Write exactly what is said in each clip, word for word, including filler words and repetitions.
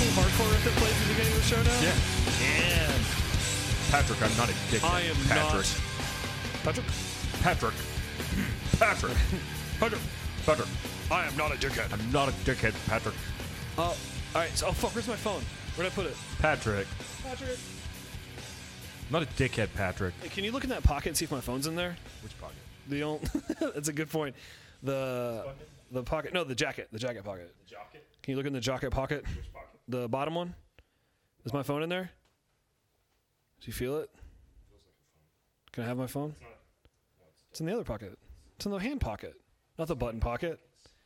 cool hardcore riff that plays at the beginning of the show now? Yeah. Man. Patrick, I'm not a dickhead. I am Patrick. not. Patrick? Patrick. Patrick. Patrick. Patrick. I am not a dickhead. I'm not a dickhead, Patrick. Uh, all right. So, oh, fuck. Where's my phone? Where'd I put it? Patrick. Patrick. I'm not a dickhead, Patrick. Hey, can you look in that pocket and see if my phone's in there? Which pocket? The only, that's a good point. The Pocket? the pocket. No, the jacket. The jacket pocket. The jacket? Can you look in the jacket pocket? Which pocket? The bottom one. Is my phone in there? Do you feel it? Feels like a phone. Can I have my phone? It's not. No, it's, It's in the other pocket. It's in the hand pocket, not the button pocket.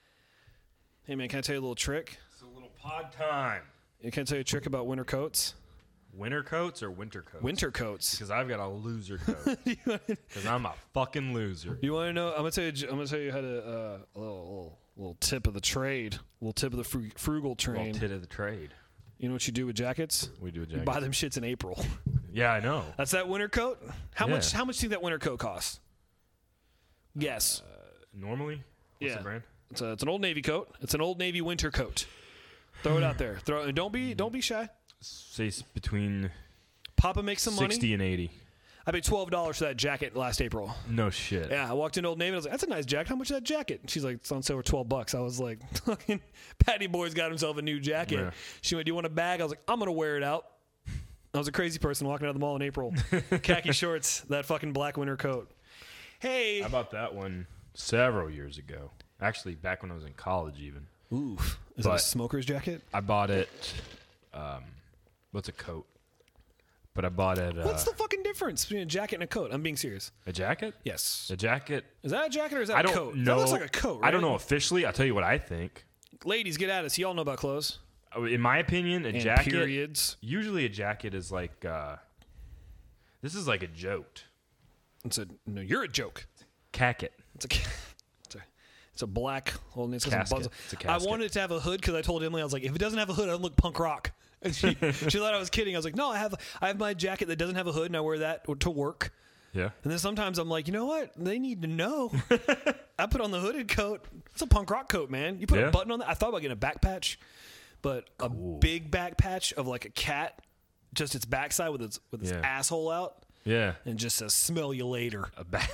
Hey man, can I tell you a little trick? it's a little pod time. Can I tell you a trick about winter coats? Winter coats or winter coats? Winter coats. Because I've got a loser coat. Because I'm a fucking loser. You want to know? I'm gonna tell you. I'm gonna tell you how to uh, a little, little little tip of the trade, a little tip of the fru- frugal train. Little tit of the trade. You know what you do with jackets? We do a You jacket. buy them shits in April. Yeah, I know. That's that winter coat. How Yeah. much? How much do you think that winter coat costs? Guess. Uh, normally? What's Yeah. the brand? It's a, it's an Old Navy coat. It's an Old Navy winter coat. Throw it out there. Throw and don't be don't be shy. Say s- between Papa makes some money. sixty and eighty. I paid twelve dollars for that jacket last April. No shit. Yeah, I walked into Old Navy and I was like, "That's a nice jacket. How much is that jacket?" And she's like, "It's on sale for twelve bucks." I was like, "Fucking Patty Boy's got himself a new jacket." Yeah. She went, "Do you want a bag?" I was like, "I'm gonna wear it out." I was a crazy person walking out of the mall in April, khaki shorts, that fucking black winter coat. Hey, I bought that one several years ago. Actually, back when I was in college, even. oof, is that a But- smoker's jacket? I bought it. Um, what's a coat? But I bought it. Uh, What's the fucking difference between a jacket and a coat? I'm being serious. a jacket? Yes. A jacket. Is that a jacket or is that I a don't coat? know. That looks like a coat, right? I don't know officially. I'll tell you what I think. Ladies, get at us. Y'all know about clothes. In my opinion, a And jacket. periods. Usually, a jacket is like. Uh, this is like a joke. It's a no. You're a joke. Cacket. It's a. It's a, it's a black. Well, it's got some Casket. buttons. It's a I casket. wanted it to have a hood because I told Emily I was like, if it doesn't have a hood, I don't look punk rock. And she she thought I was kidding. I was like, no, I have I have my jacket that doesn't have a hood, and I wear that to work. Yeah. And then sometimes I'm like, you know what? They need to know. I put on the hooded coat. It's a punk rock coat, man. You put Yeah. a button on that. I thought about getting a back patch, but Cool. a big back patch of like a cat, just its backside with its with its Yeah. asshole out, Yeah. and it just says "smell you later." A bat.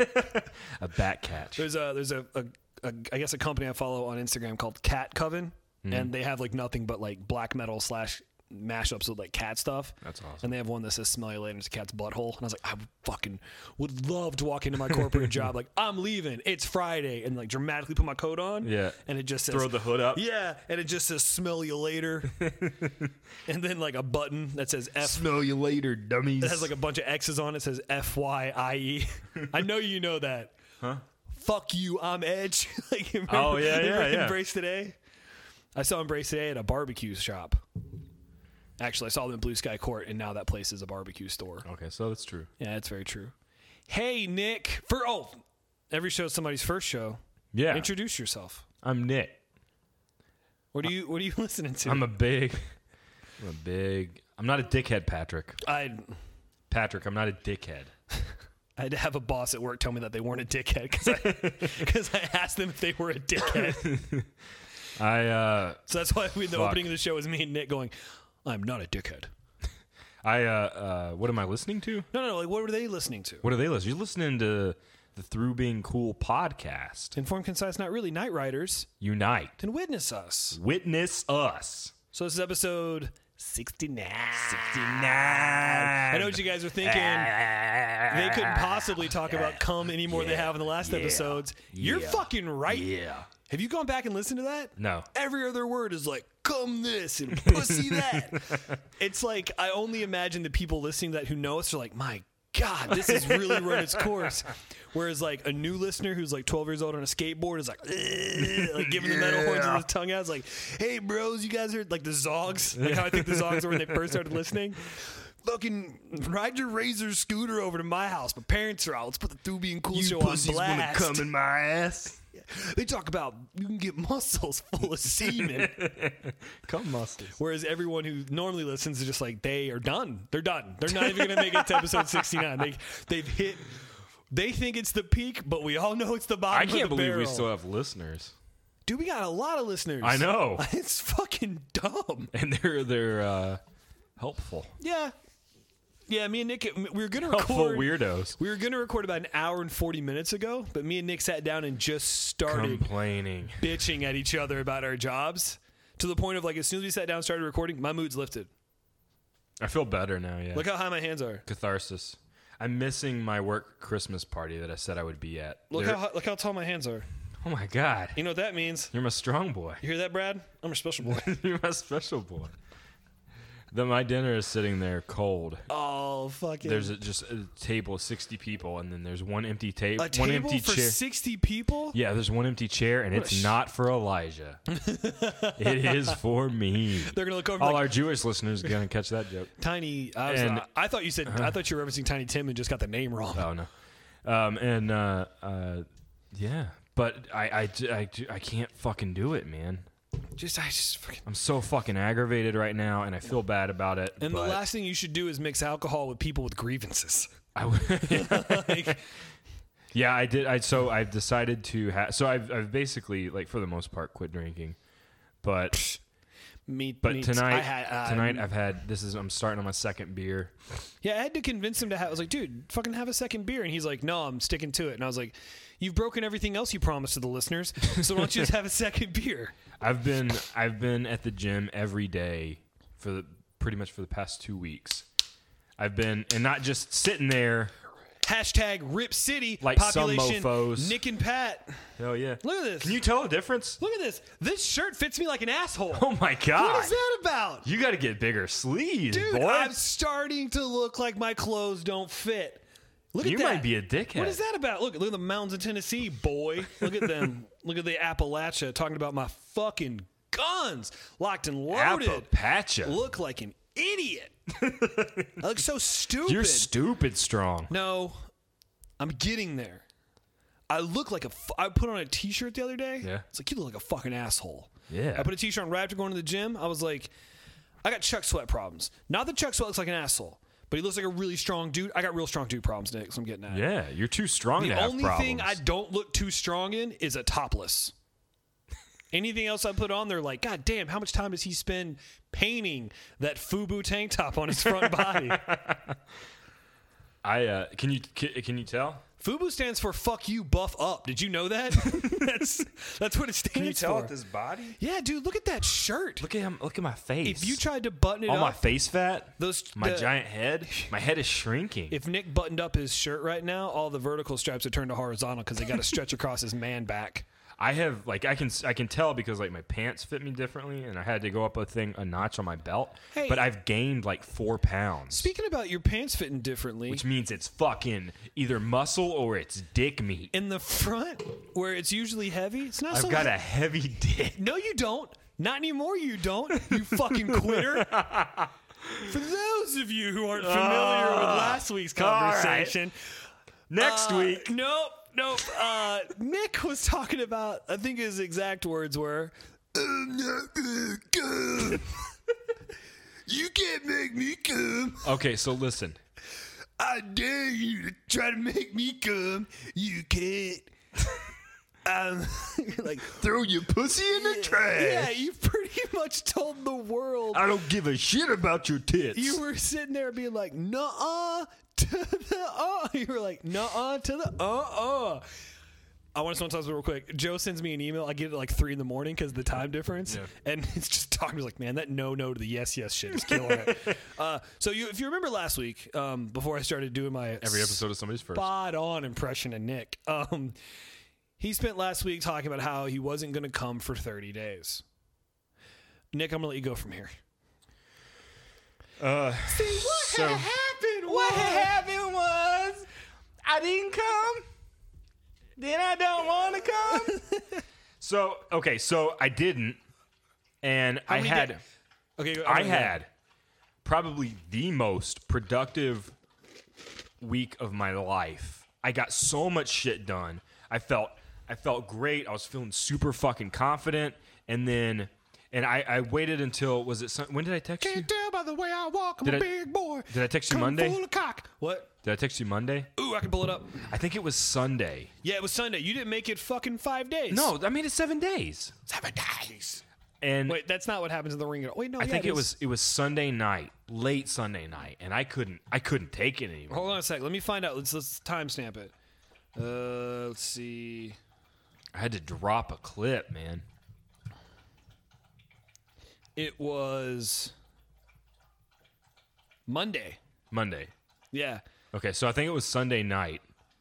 a bat catch. There's a there's a, a, a I guess a company I follow on Instagram called Cat Coven, Mm-hmm. and they have like nothing but like black metal slash mashups with like cat stuff. That's awesome. And they have one that says "smell you later." And it's a cat's butthole, and I was like, I fucking would love to walk into my corporate job like I'm leaving. It's Friday, and like dramatically put my coat on. Yeah. and it just says Throw the hood up. Yeah, and it just says "smell you later," and then like a button that says F. Smell you later, dummies. It has like a bunch of X's on it. Says F Y I E. I know you know that. Huh? Fuck you, I'm Edge. Like, remember- Oh, yeah, yeah, remember yeah. Embrace Today. I saw Embrace Today at a barbecue shop. Actually, I saw them in Blue Sky Court, and now that place is a barbecue store. Okay, so that's true. Yeah, that's very true. Hey, Nick. For oh, every show is somebody's first show. Yeah. Introduce yourself. I'm Nick. What are you What are you listening to? I'm a big. I'm a big. I'm not a dickhead, Patrick. I Patrick, I'm not a dickhead. I had to have a boss at work tell me that they weren't a dickhead because I, because I asked them if they were a dickhead. I uh So that's why we, the Fuck. opening of the show is me and Nick going, I'm not a dickhead. I uh uh what am I listening to? No, no, no. Like, what were they listening to? What are they listening? You're listening to the Through Being Cool podcast. Informed, concise, not really. Night Riders Unite. and witness us. Witness us. So this is episode sixty-nine. sixty-nine. I know what you guys are thinking. They couldn't possibly talk about cum any more than they have in the last yeah, episodes. You're yeah, fucking right. Yeah. Have you gone back and listened to that? No. Every other word is like, cum this and pussy that. It's like, I only imagine the people listening to that who know us are like, my God, this has really run its course. Whereas like a new listener who's like twelve years old on a skateboard is like, "Ugh," like giving the metal horns with his tongue out. It's like, hey bros, you guys are like the Zogs. Like how I think the Zogs were when they first started listening. Fucking ride your Razor scooter over to my house. My parents are out. Let's put the Through Being Cool show on blast. in my ass. They talk about you can get muscles full of semen. Cum muscles. Whereas everyone who normally listens is just like, they are done. They're done. They're not even going to make it to episode sixty-nine. They, they've hit, they think it's the peak, but we all know it's the bottom I of can't the believe barrel. we still have listeners. Dude, we got a lot of listeners. I know. It's fucking dumb. And they're they're uh, helpful. Yeah. Yeah, me and Nick, we were going to Helpful record. weirdos. We were going to record about an hour and forty minutes ago, but me and Nick sat down and just started Complaining. bitching at each other about our jobs to the point of, like, as soon as we sat down and started recording, my mood's lifted. I feel better now, yeah. Look how high my hands are. Catharsis. I'm missing my work Christmas party that I said I would be at. Look They're- how look how tall my hands are. Oh, my God. You know what that means? You're my strong boy. You hear that, Brad? I'm a special boy. You're my special boy. Then my dinner is sitting there cold. Oh, fucking. There's a, just a table of sixty people, and then there's one empty table. a one table empty for chair. sixty people? Yeah, there's one empty chair, and What it's a sh- not for Elijah. It is for me. They're going to look over All like, our Jewish listeners are going to catch that joke. Tiny. I, was, And- uh, I thought you said, I thought you were referencing Tiny Tim and just got the name wrong. Oh, no. Um, and, uh, uh, yeah. But I, I, I, I can't fucking do it, man. Just, I just fucking. I'm so fucking aggravated right now, and I feel bad about it. And but the last thing you should do is mix alcohol with people with grievances. I w- Like, yeah, I did. I so I've decided to have. So I've I've basically like for the most part quit drinking, but me, but me- tonight I had, uh, tonight I've had this is I'm starting on my second beer. Yeah, I had to convince him to have. I was like, dude, fucking have a second beer, and he's like, no, I'm sticking to it. And I was like, you've broken everything else you promised to the listeners, so why don't you just have a second beer? I've been I've been at the gym every day for the pretty much for the past two weeks. I've been and not just sitting there. Hashtag Rip City Like some population. mofos. Nick and Pat. Hell yeah! Look at this. Can you tell the difference? Look at this. This shirt fits me like an asshole. Oh my god! What is that about? You got to get bigger sleeves, Dude, boy. I'm starting to look like my clothes don't fit. Look you at that. might be a dickhead. What is that about? Look, look at the mountains of Tennessee, boy. Look at them. Look at the Appalachia talking about my fucking guns locked and loaded. Appalachia. Look like an idiot. I look so stupid. You're stupid strong. No, I'm getting there. I look like a. F- I put on a T-shirt the other day. Yeah. It's like you look like a fucking asshole. Yeah. I put a T-shirt on right after going to the gym. I was like, I got Chuck Sweat problems. Not that Chuck Sweat looks like an asshole, but he looks like a really strong dude. I got real strong dude problems, Nick. So I'm getting at. Yeah, you're too strong The to have only problems. thing I don't look too strong in is a topless. Anything else I put on, they're like, God damn, how much time does he spend painting that FUBU tank top on his front body? I uh, can you can, can you tell? FUBU stands for fuck you, buff up. Did you know that? that's that's what it stands Can you tell for. with this body? Yeah, dude, look at that shirt. Look at him. Look at my face. If you tried to button it all up, my face fat, those my the- giant head, my head is shrinking. If Nick buttoned up his shirt right now, all the vertical stripes would turn to horizontal because they got to stretch across his man back. I have like I can I can tell because like my pants fit me differently, and I had to go up a thing a notch on my belt. Hey. But I've gained like four pounds. Speaking about your pants fitting differently, which means it's fucking either muscle or it's dick meat. in the front where it's usually heavy, it's not I've so got he- a heavy dick. No, you don't. Not anymore, you don't. You fucking quitter. For those of you who aren't familiar with last week's all right. conversation, Next uh, week. Nope, nope. Uh, Nick was talking about, I think his exact words were, I'm not gonna come. You can't make me come. Okay, so listen. I dare you to try to make me come. You can't. Um, like, Throw your pussy in the trash. yeah, you pretty much told the world. I don't give a shit about your tits. You were sitting there being like, nuh-uh to the uh. You were like, nuh-uh to the uh-uh. I want to sometimes real quick. Joe sends me an email. I get it at like three in the morning because of the time difference. Yeah. And it's just talking like, man, that no-no to the yes-yes shit is killing it. uh, so you, if you remember last week, um, before I started doing my Every episode of Somebody's First. spot-on impression of Nick, um, he spent last week talking about how he wasn't going to come for thirty days. Nick, I'm going to let you go from here. Uh, See, what so, had happened What was- happened was I didn't come. Then I don't want to come. so, okay, so I didn't. And I many had da- Okay, go- I okay, had probably the most productive week of my life. I got so much shit done. I felt I felt great. I was feeling super fucking confident. And then And I, I waited until, was it, sun, when did I text you? Can't tell by the way I walk, I'm Did a I- big boy. Did I text you Come Monday? full of cock. What? Did I text you Monday? Ooh, I can pull it up. I think it was Sunday. Yeah, it was Sunday. You didn't make it fucking five days. No, I made it seven days. Seven days. And Wait, that's not what happens in the ring at all. Wait, no, I yeah, think it, is. was it was Sunday night, late Sunday night, and I couldn't I couldn't take it anymore. Hold on a sec. Let me find out. Let's let's timestamp it. Uh, let's see. I had to drop a clip, man. It was Monday. Monday. Yeah. Okay, so I think it was Sunday night.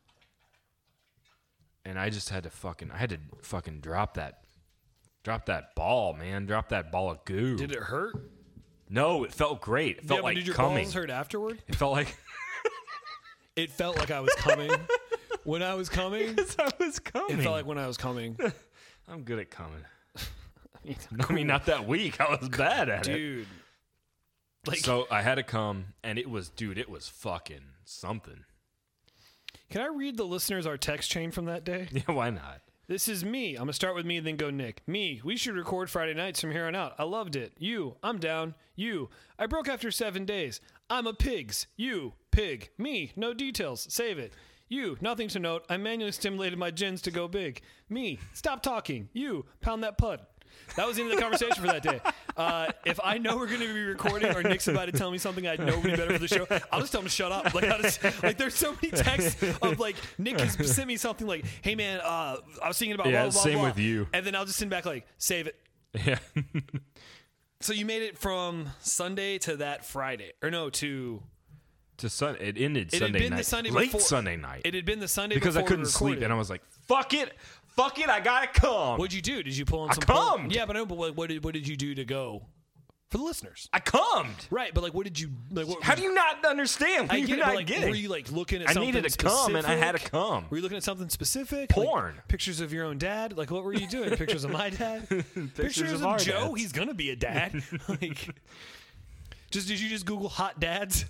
And I just had to fucking I had to fucking drop that drop that ball, man. Drop that ball of goo. Did it hurt? No, it felt great. It felt yeah, but like did your coming. balls hurt afterward? It felt like It felt like I was coming. When I was coming, I was coming. it felt like when I was coming. I'm good at coming. I mean, not that week. I was bad at it. Dude. Like, So I had to come, and it was, dude, it was fucking something. can I read the listeners our text chain from that day? Yeah, why not? This is me. I'm going to start with me and then go Nick. Me. We should record Friday nights from here on out. I loved it. You. I'm down. You. I broke after seven days. I'm a pigs. You. Pig. Me. No details. Save it. You. Nothing to note. I manually stimulated my gins to go big. Me. Stop talking. You. Pound that pud. That was the end of the conversation for that day. Uh, if I know we're going to be recording or Nick's about to tell me something I know would be better for the show, I'll just tell him to shut up. Like, I'll just, like there's so many texts of like Nick has sent me something like, "Hey man, uh, I was thinking about Yeah, blah blah same blah," with you. and then I'll just send back like, "Save it." Yeah. So you made it from Sunday to that Friday, or no, to to sun, it ended it Sunday had been night. the Sunday Late before, Sunday night. It had been the Sunday because I before couldn't we sleep, recorded. and I was like, "Fuck it, fuck it, I gotta come." What'd you do? Did you pull on I some? cummed. Yeah, but I know. But what, what did what did you do to go for the listeners? I cummed. Right, but like, what did you like? What, How do you not understand? What I are get you it, not but like, getting? were you like looking at I something needed to come, and I had to specific? come. Were you looking at something specific? Porn. Like pictures of your own dad? Like, what were you doing? Pictures of my dad? Pictures, of of, our Joe? dads. He's gonna be a dad. Like, just did you just Google hot dads?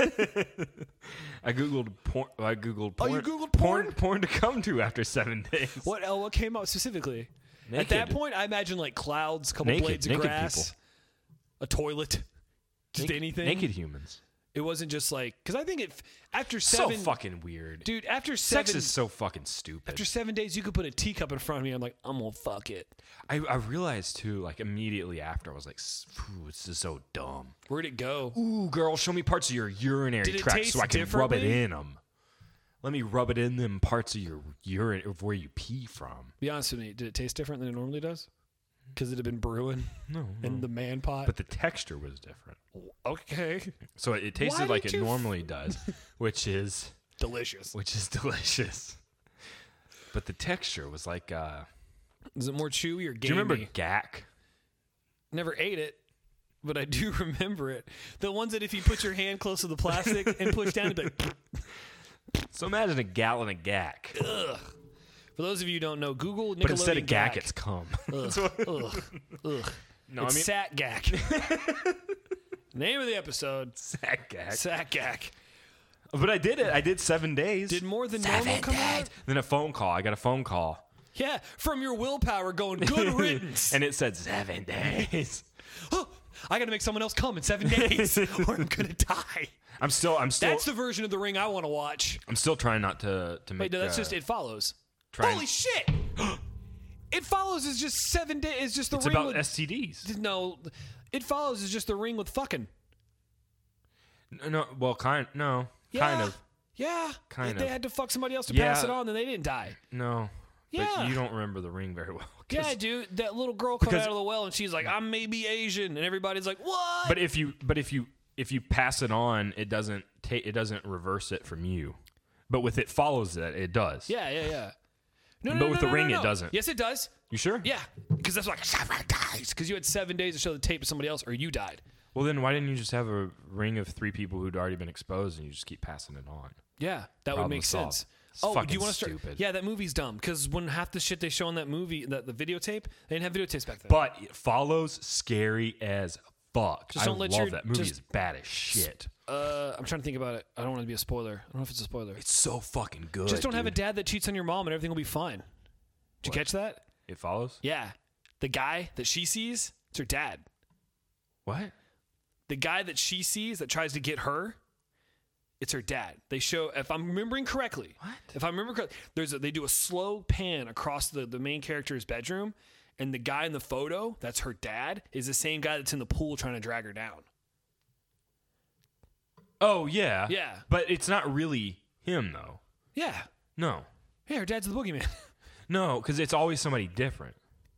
I googled porn. I googled Oh, porn. you Googled porn? porn? Porn to come to after seven days. What? Uh, what came up specifically? At Naked. that point, I imagine like clouds, a couple Naked- blades of naked grass, a toilet, just Naked- anything. Naked humans. It wasn't just like because I think if after So seven, fucking weird. dude, after seven, Sex is so fucking stupid. after seven days, you could put a teacup in front of me. I'm like, I'm gonna fuck it. I, I realized too, like immediately after, I was like, "S- phew, this is so dumb. Where'd it go? Ooh, girl, show me parts of your urinary Did it tract taste so I can rub it differently? in them. Let me rub it in them parts of your urine of where you pee from. Be honest with me. Did it taste different than it normally does? Because it had been brewing No, in the man pot. but the texture was different. Okay, So it, it tasted Why like did it you f- normally does, which is delicious. which is delicious. But the texture was like, uh, Is it more chewy or gamey? do you remember gack? Never ate it, but I do remember it. The ones that if you put your hand close to the plastic and push down, it'd be like, So imagine a gallon of gack. ugh. For those of you who don't know, Google Nickelodeon But instead of gack, gack. it's cum. Ugh, ugh, ugh. No, it's I mean Sat Gack. Name of the episode: sack gack. Sat Gack. But I did it. I did seven days. Did more than normal come out? Then a phone call. I got a phone call. Yeah, from your willpower going good riddance. And it said seven days. Oh, I got to make someone else come in seven days, or I'm gonna die. I'm still. I'm still. That's the version of the ring I want to watch. I'm still trying not to to make. Wait, no, that's uh, just It Follows. trying- Holy shit! It Follows is just seven days. It's just the It's ring about with S T Ds. no. It Follows is just the ring with fucking. No, no, well, kind. No, Yeah. kind of. Yeah, Kind they of. had to fuck somebody else to Yeah. pass it on, then they didn't die. No. Yeah. But you don't remember the ring very well. 'cause- Yeah, dude, that little girl coming Because- out of the well, and she's like, "I'm maybe Asian," and everybody's like, "What?" But if you, but if you, if you pass it on, it doesn't take. It doesn't reverse it from you. But with it follows it, it does. yeah, yeah, yeah. No, no, But no, with no, the no, ring, no, it no. doesn't. Yes, it does. You sure? Yeah, because that's like seven days. Because you had seven days to show the tape to somebody else, or you died. Well, then why didn't you just have a ring of three people who'd already been exposed and you just keep passing it on? Yeah, that would Problem make solved. sense. It's oh, do fucking you want to start? stupid. Yeah, that movie's dumb because when half the shit they show in that movie, that the videotape, they didn't have videotapes back then. But it follows scary as fuck. Just I don't let love your- that movie. just- Is bad as shit. uh, I'm trying to think about it. I don't want to be a spoiler. I don't know if it's a spoiler. It's so fucking good. Just don't have a dude. dad that cheats on your mom, and everything will be fine. Did you What? catch that? It follows. Yeah, the guy that she sees It's her dad. What? The guy that she sees that tries to get her, it's her dad. They show, if I'm remembering correctly, What? if I remember correctly, there's a, they do a slow pan across the, the main character's bedroom, and the guy in the photo, that's her dad, is the same guy that's in the pool trying to drag her down. Oh, yeah. Yeah. But it's not really him, though. Yeah. No. Hey, her dad's the boogeyman. No, because it's always somebody different.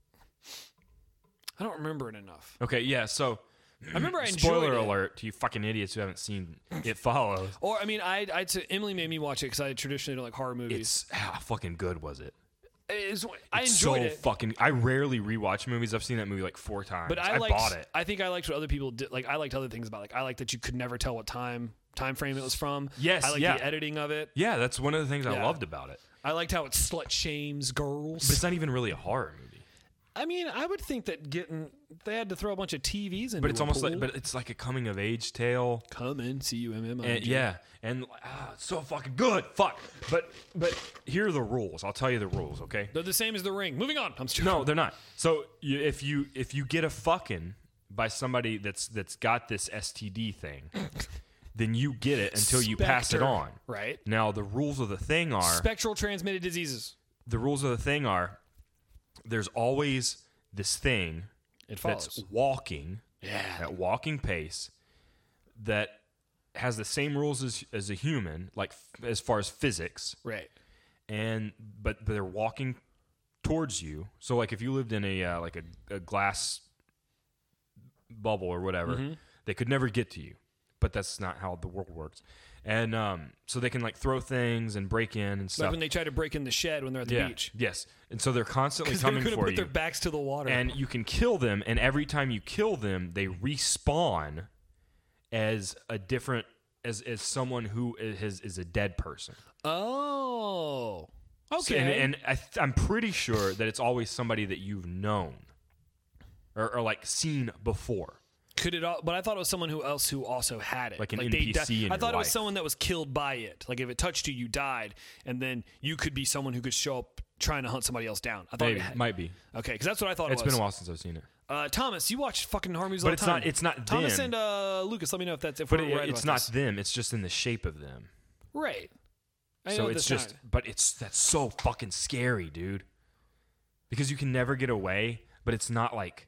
I don't remember it enough. Okay, yeah, so... I remember I enjoyed Spoiler it. alert to you fucking idiots who haven't seen It Follows. Or, I mean, I, I Emily made me watch it because I traditionally don't like horror movies. It's... How fucking good was it? It's, I It's enjoyed so it. fucking... I rarely rewatch movies. I've seen that movie like four times. But I, I liked, bought it. I think I liked what other people did. Like, I liked other things about it. Like, I liked that you could never tell what time time frame it was from. Yes, I liked yeah. the editing of it. Yeah, that's one of the things I Yeah. loved about it. I liked how it slut shames girls. But it's not even really a horror movie. I mean, I would think that getting they had to throw a bunch of T Vs in. But it's a almost pool. like... But it's like a coming-of-age tale. Come in, C U M M I. And, yeah, and ah, it's so fucking good. Fuck. But but here are the rules. I'll tell you the rules, okay? They're the same as The Ring. Moving on. I'm just No, they're not. So you, if you if you get a fucking by somebody that's that's got this S T D thing, then you get it until you pass it Spectre, on. right? Now the rules of the thing are Spectral transmitted diseases. the rules of the thing are there's always this thing It that's follows. walking Yeah. at walking pace that has the same rules as as a human, like f- as far as physics, Right. and but they're walking towards you. So like if you lived in a uh, like a, a glass bubble or whatever, Mm-hmm. they could never get to you. But that's not how the world works. And um, so they can like throw things and break in and Like stuff. when they try to break in the shed when they're at the yeah. beach. Yes. And so they're constantly Because they're coming going to for put you. their backs to the water. And you can kill them, and every time you kill them, they respawn as a different as as someone who is is a dead person. oh. So- Okay. and and I th- I'm pretty sure that it's always somebody that you've known or, or like seen before. Could it? All, but I thought it was someone who else who also had it, Like an they N P C di- in I your thought it was life. someone that was killed by it. Like if it touched you, you died, and then you could be someone who could show up trying to hunt somebody else down. I thought Maybe it had, might be. okay, because that's what I thought It's it was. been a while since I've seen it. Uh, Thomas, you watch fucking horror movies But all it's the time. not- it's not Thomas them. and uh, Lucas. Let me know if that's if But we're it, right it's about not this. them. It's just in the shape of them. right. I So know it's that's just, not- but it's that's so fucking scary, dude. Because you can never get away, but it's not like,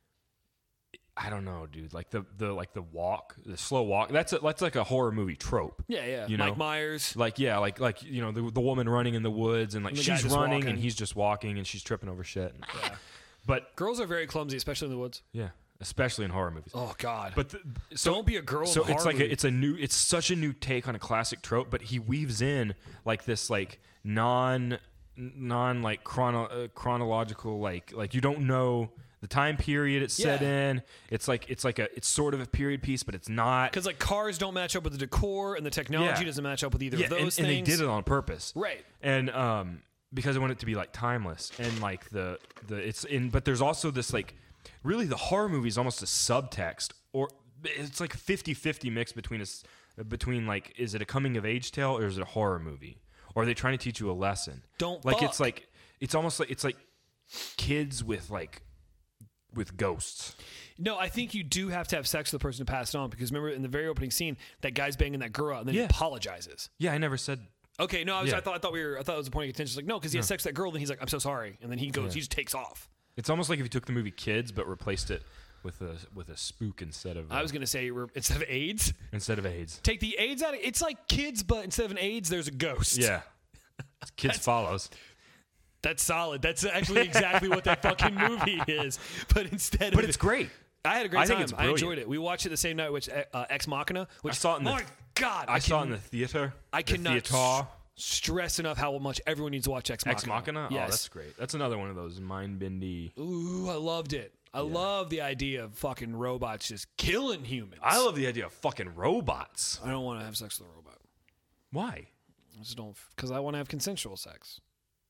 I don't know, dude. Like the the like the walk, the slow walk. That's a, that's like a horror movie trope. yeah, yeah. you know? Mike Myers. Like yeah, like like you know the the woman running in the woods and like And the guy she's just running walking. and he's just walking and she's tripping over shit. And, Yeah. But Girls are very clumsy, especially in the woods. yeah, especially in horror movies. Oh God. But the, so don't be a girl. so in a it's horror like a, movie. it's a new it's such a new take on a classic trope, but he weaves in like this like non non like chrono, uh, chronological like like you don't know the time period it's set Yeah. in. It's like it's like a it's sort of a period piece, but it's not. Because like cars don't match up with the decor, and the technology Yeah. doesn't match up with either Yeah, of those and, and they things. did it on purpose, Right. And um, because I want it to be like timeless and like the the it's in, but there's also this like really the horror movie is almost a subtext, or it's like fifty-fifty mix between us between like is it a coming of age tale or is it a horror movie, or are they trying to teach you a lesson? Don't like fuck. it's like it's almost like it's like kids with like with ghosts. No, I think you do have to have sex with the person to pass it on, because remember in the very opening scene, that guy's banging that girl out and then Yeah. he apologizes. Yeah, I never said. Okay, no, I, was, Yeah. I thought I thought we were I thought it was a point of contention. It's like no, because he has sex with that girl, then he's like, I'm so sorry, and then he goes, he just takes off. It's almost like if you took the movie Kids but replaced it with a with a spook instead of uh, I was gonna say we're, instead of AIDS, instead of AIDS. take the AIDS out of it's like Kids, but instead of an AIDS, there's a ghost. Yeah. Kids follows. That's solid. That's actually exactly what that fucking movie is. But instead But of it's great. I had a great I think time. it's I brilliant. enjoyed it. We watched it the same night, which uh, Ex Machina. Which I saw it in the- my God, I, saw it in can- the theater. I the cannot theater. stress enough how much everyone needs to watch Ex Machina. Ex Machina? Yes. Oh, that's great. That's another one of those mind-bendy. Ooh, I loved it. I love the idea of fucking robots just killing humans. I love the idea of fucking robots. I don't want to have sex with a robot. Why? I just don't, because I want to have consensual sex.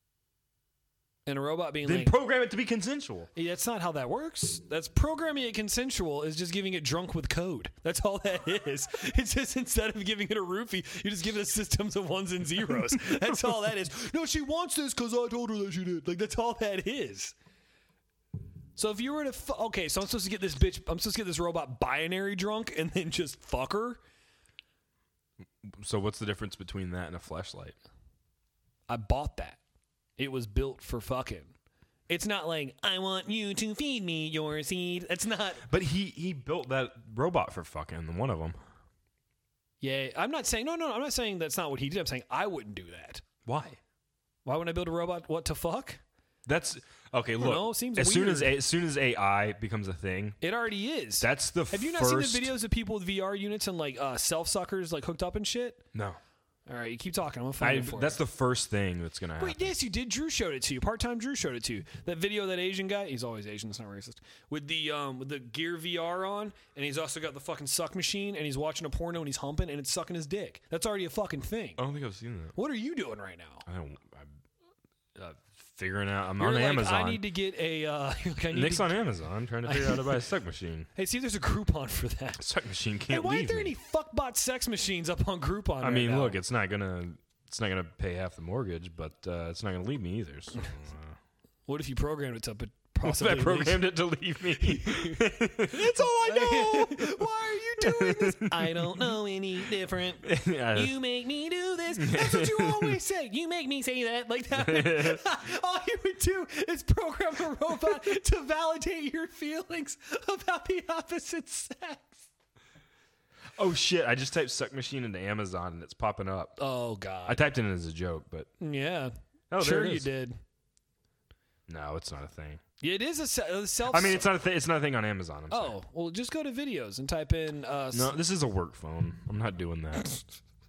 And a robot being Then like, program it to be consensual. yeah, that's not how that works. That's programming it consensual is just giving it drunk with code. That's all that is. It's just instead of giving it a roofie, you just give it systems of ones and zeros. That's all that is. No, she wants this because I told her that she did. Like, that's all that is. So if you were to fu- okay, so I'm supposed to get this bitch, I'm supposed to get this robot binary drunk and then just fuck her. So what's the difference between that and a fleshlight? I bought that. It was built for fucking. It's not like I want you to feed me your seed. It's not. But he he built that robot for fucking one of them. Yeah, I'm not saying no, no. I'm not saying that's not what he did. I'm saying I wouldn't do that. Why? Why would I build a robot? What to fuck? That's okay. Look, know, seems as soon as weird. a, as soon as A I becomes a thing, It already is. that's the Have you not first. seen the videos of people with V R units and like uh, self suckers like hooked up and shit? No, All right, you keep talking. I'm gonna find I, it for that's you. the first thing that's gonna happen. Wait, yes, you did. Drew showed it to you. Part time Drew showed it to you. That video, of that Asian guy. He's always Asian. It's not racist. With the um with the Gear V R on, and he's also got the fucking suck machine, and he's watching a porno and he's humping, and it's sucking his dick. That's already a fucking thing. I don't think I've seen that. What are you doing right now? I don't. I'm uh, figuring out. I'm You're on like, Amazon. I need to get a. Uh, you're like, I need Nick's to, on Amazon trying to figure out how to buy a suck machine. Hey, see if there's a Groupon for that. Suck machine Hey, can't why leave aren't there me. any fuckbot sex machines up on Groupon? I right mean, now? look, it's not gonna. It's not gonna pay half the mortgage, but uh, it's not gonna leave me either. So, uh, What if you programmed it to but if possibly I programmed it to leave me? That's all I know. Why are you doing this? I don't know any different. Yeah. You make me do this. That's what you always say. You make me say that. Like that. All you would do is program a robot to validate your feelings about the opposite sex. Oh shit! I just typed "suck machine" into Amazon and it's popping up. Oh I God. typed it in as a joke, but Yeah. oh, sure there it you is. did. No, it's not a thing. Yeah, it is a se- a self. I mean, it's not a thing. It's not a thing on Amazon. I'm sorry. Oh well, just go to videos and type in. Uh, No, this is a work phone. I'm not doing that.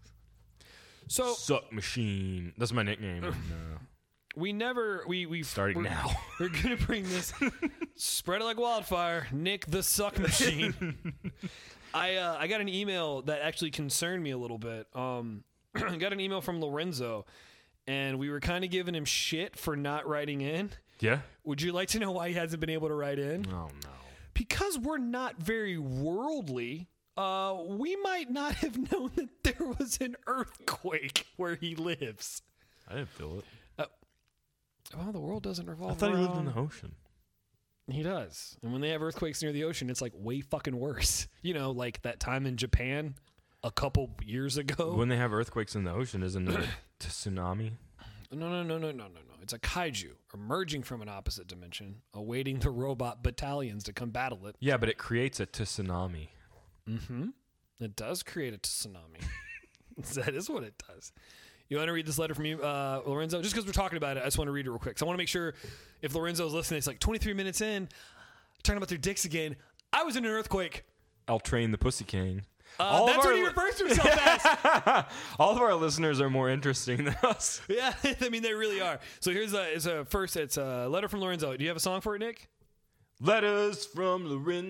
So Suck machine. That's my nickname. No. we never we we Starting we're, now. We're gonna bring this spread it like wildfire. Nick the Suck Machine. I uh, I got an email that actually concerned me a little bit. Um, I got an email from Lorenzo, and we were kind of giving him shit for not writing in. Yeah. Would you like to know why he hasn't been able to write in? Oh no. Because we're not very worldly. Uh, we might not have known that there was an earthquake where he lives. I didn't feel it. Well, the world doesn't revolve I thought around. he lived in the ocean. He does. And when they have earthquakes near the ocean, it's like way fucking worse. You know, like that time in Japan a couple years ago. When they have earthquakes in the ocean, isn't it a tsunami? No, no, no, no, no, no, no. It's a kaiju emerging from an opposite dimension, awaiting the robot battalions to come battle it. Yeah, but it creates a tsunami. Mm-hmm. It does create a tsunami. That is what it does. You want to read this letter from you, uh, Lorenzo? Just because we're talking about it, I just want to read it real quick. So I want to make sure if Lorenzo's listening, it's like twenty-three minutes in, talking about their dicks again. I was in an earthquake. I'll train the pussy king. Uh, All of that's our what he li- refers to himself as. All of our listeners are more interesting than us. Yeah, I mean, they really are. So here's a, it's a first, it's a letter from Lorenzo. Do you have a song for it, Nick? Letters from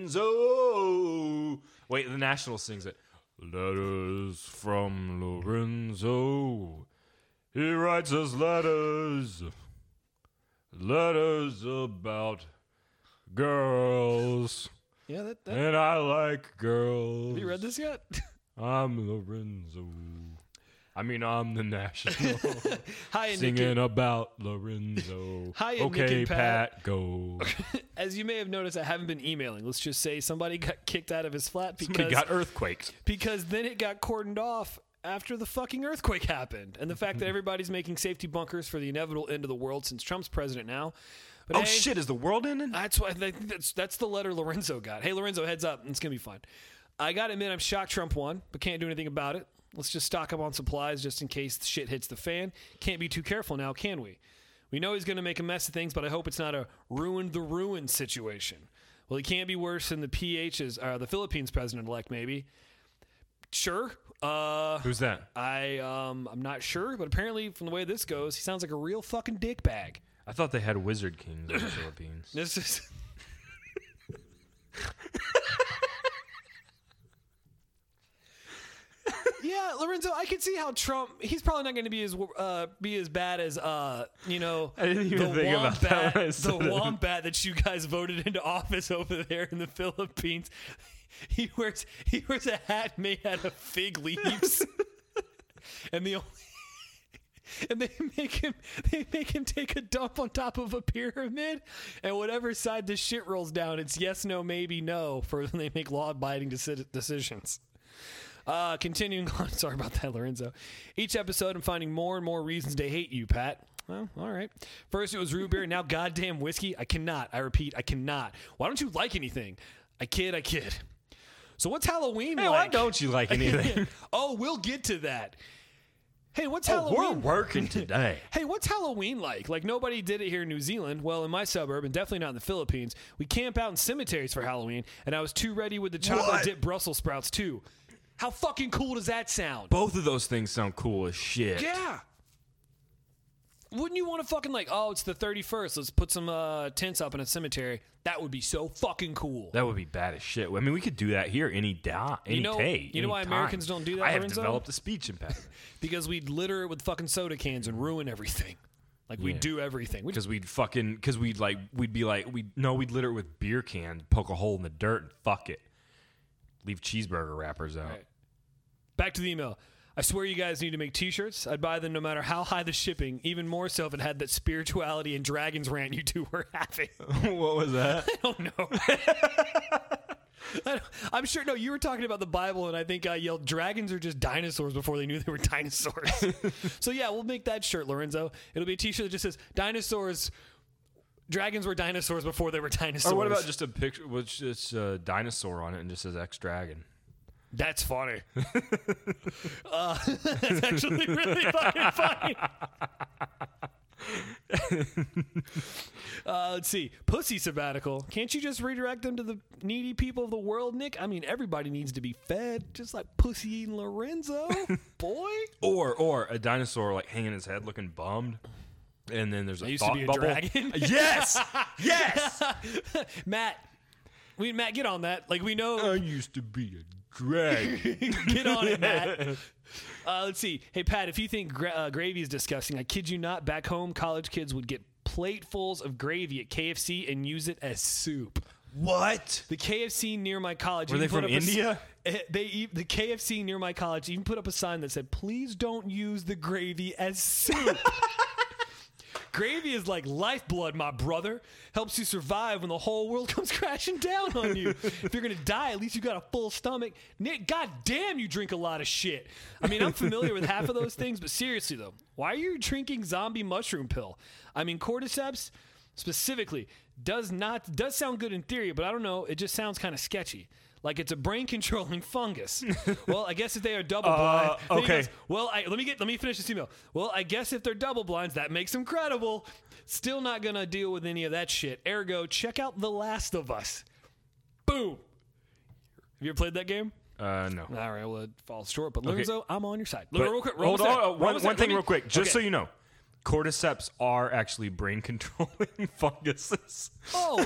Lorenzo. Wait, the National sings it. Letters from Lorenzo. He writes us letters. Letters about girls. Yeah, that, that And I like girls. have you read this yet? I'm Lorenzo. I mean, I'm the National. Hi, and Singing Nick. about Lorenzo. Hi, and okay, Nick and Pat. Pat, go. As you may have noticed, I haven't been emailing. Let's just say somebody got kicked out of his flat because Somebody got earthquaked. because then it got cordoned off after the fucking earthquake happened, and the fact that everybody's making safety bunkers for the inevitable end of the world since Trump's president now. But Oh hey, shit! Is the world ending? That's why that's that's the letter Lorenzo got. Hey, Lorenzo, heads up, it's gonna be fine. I gotta admit, I'm shocked Trump won, but can't do anything about it. Let's just stock up on supplies just in case the shit hits the fan. Can't be too careful now, can we? We know he's gonna make a mess of things, but I hope it's not a ruin the ruin situation. Well, he can't be worse than the P H's, uh, the Philippines president-elect, maybe. Sure. Uh, Who's that? I um, I'm not sure, but apparently, from the way this goes, he sounds like a real fucking dickbag. I thought they had wizard kings in the Philippines. This is. Yeah, Lorenzo, I can see how Trump. He's probably not going to be as uh, be as bad as uh, you know. I didn't even the think about that when I the said it. wombat that you guys voted into office over there in the Philippines. He wears he wears a hat made out of fig leaves, and the only and they make him they make him take a dump on top of a pyramid, and whatever side the shit rolls down, it's yes, no, maybe, no for when they make law-abiding deci- decisions. Uh, continuing on, sorry about that, Lorenzo. Each episode, I'm finding more and more reasons to hate you, Pat. Well, all right. First it was root beer, now goddamn whiskey. I cannot. I repeat, I cannot. Why don't you like anything? I kid, I kid. So what's Halloween Hey, like? why don't you like anything? Oh, we'll get to that. Hey, what's Oh, Halloween? we're working today. Hey, what's Halloween like? Like, nobody did it here in New Zealand. Well, in my suburb, and definitely not in the Philippines, we camp out in cemeteries for Halloween, and I was too ready with the chocolate What? dip Brussels sprouts, too. How fucking cool does that sound? Both of those things sound cool as shit. Yeah. Wouldn't you want to fucking like, oh, it's the thirty-first, let's put some uh, tents up in a cemetery? That would be so fucking cool. That would be bad as shit. I mean, we could do that here any day, any You know- day. you know why any Americans time. don't do that, I have Lorenzo? developed a speech impediment. Because we'd litter it with fucking soda cans and ruin everything. Like, we'd Yeah. do everything. We'd Because we'd fucking, because we'd like, we'd be like, we no, we'd litter it with beer cans, poke a hole in the dirt, and fuck it. Leave cheeseburger wrappers out. Right. Back to the email. I swear you guys need to make t-shirts. I'd buy them no matter how high the shipping, even more so if it had that spirituality and dragons rant you two were having. What was that? I don't know. I don't, I'm sure, no, you were talking about the Bible, and I think I yelled, dragons are just dinosaurs before they knew they were dinosaurs. So yeah, we'll make that shirt, Lorenzo. It'll be a t-shirt that just says, dinosaurs, dragons were dinosaurs before they were dinosaurs. Or what about just a picture with just a dinosaur on it and just says X Dragon? That's funny. uh, that's actually really fucking funny. uh, let's see. Pussy sabbatical. Can't you just redirect them to the needy people of the world, Nick? I mean, everybody needs to be fed, just like Pussy eating Lorenzo, boy. Or or a dinosaur like hanging his head looking bummed. And then there's a I used thought to be a bubble. dragon. Yes! Yes! Matt. We Matt, get on that. Like, we know. I used to be a dragon. Get on it, Matt. Uh, let's see. Hey, Pat, if you think gra- uh, gravy is disgusting, I kid you not, back home, college kids would get platefuls of gravy at K F C and use it as soup. What? The K F C near my college. Were even they put from up a s- India? eh, they e- the K F C near my college even put up a sign that said, "Please don't use the gravy as soup." Gravy is like lifeblood, my brother. Helps you survive when the whole world comes crashing down on you. If you're gonna die, at least you got a full stomach. Nick, goddamn, you drink a lot of shit. I mean, I'm familiar with half of those things, but seriously though, why are you drinking zombie mushroom pill? I mean, cordyceps specifically does not does sound good in theory, but I don't know. It just sounds kind of sketchy. Like it's a brain-controlling fungus. Well, I guess if they are double-blind. Uh, Then he okay. goes, well, I, let me get let me finish this email. Well, I guess if they're double blinds, that makes them credible. Still not gonna deal with any of that shit. Ergo, check out The Last of Us. Boom. Have you ever played that game? Uh, no. All right, well, it falls short. But Okay. Lorenzo, I'm on your side. But real quick, hold almost there. on. uh, We're One, almost one there. thing, Let me- real quick, just Okay. so you know, cordyceps are actually brain-controlling funguses. Oh.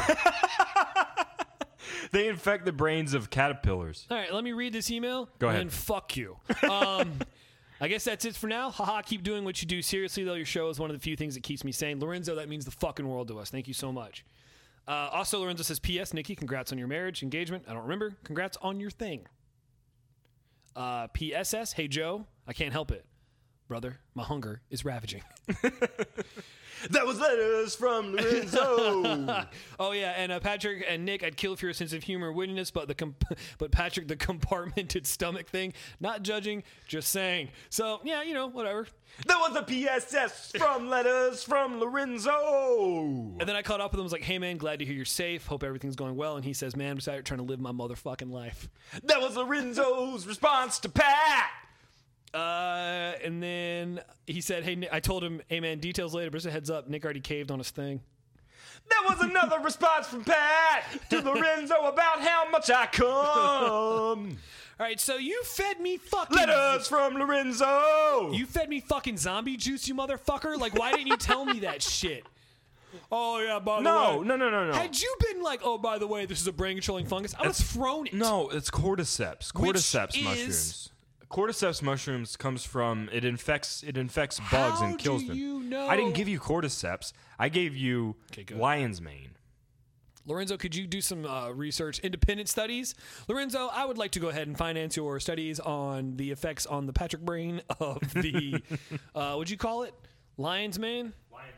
They infect the brains of caterpillars. All right, let me read this email. Go ahead. And fuck you. Um, I guess that's it for now. Haha, keep doing what you do. Seriously, though, your show is one of the few things that keeps me sane. Lorenzo, that means the fucking world to us. Thank you so much. Uh, also, Lorenzo says, P S. Nikki, congrats on your marriage, engagement. I don't remember. Congrats on your thing. Uh, P S S, hey, Joe, I can't help it. Brother, my hunger is ravaging. That was letters from Lorenzo. Oh yeah, and uh, Patrick and Nick, I'd kill for your sense of humor, and wittiness, but the comp- but Patrick, the compartmented stomach thing, not judging, just saying. So yeah, you know, whatever. That was a P S S from letters from Lorenzo. And then I caught up with him. I was like, "Hey man, glad to hear you're safe. Hope everything's going well." And he says, "Man, I'm just out here trying to live my motherfucking life." That was Lorenzo's response to Pat. Uh, and then he said, "Hey, Nick, I told him, hey man, details later, but just a heads up, Nick already caved on his thing." That was another response from Pat to Lorenzo about how much I come. All right, so you fed me fucking Letters from Lorenzo. You fed me fucking zombie juice, you motherfucker. Like, why didn't you tell me that shit? Oh yeah, by the no, way. no, no, no, no. Had you been like, oh, by the way, this is a brain-controlling fungus, I would have thrown it. No, it's cordyceps. Which Cordyceps is- mushrooms. Cordyceps mushrooms comes from it infects it infects bugs How and kills do them. you know? I didn't give you cordyceps. I gave you Okay, good. lion's mane. Lorenzo, could you do some uh, research, independent studies? Lorenzo, I would like to go ahead and finance your studies on the effects on the Patrick brain of the, uh, what'd you call it? Lion's Mane? Lion's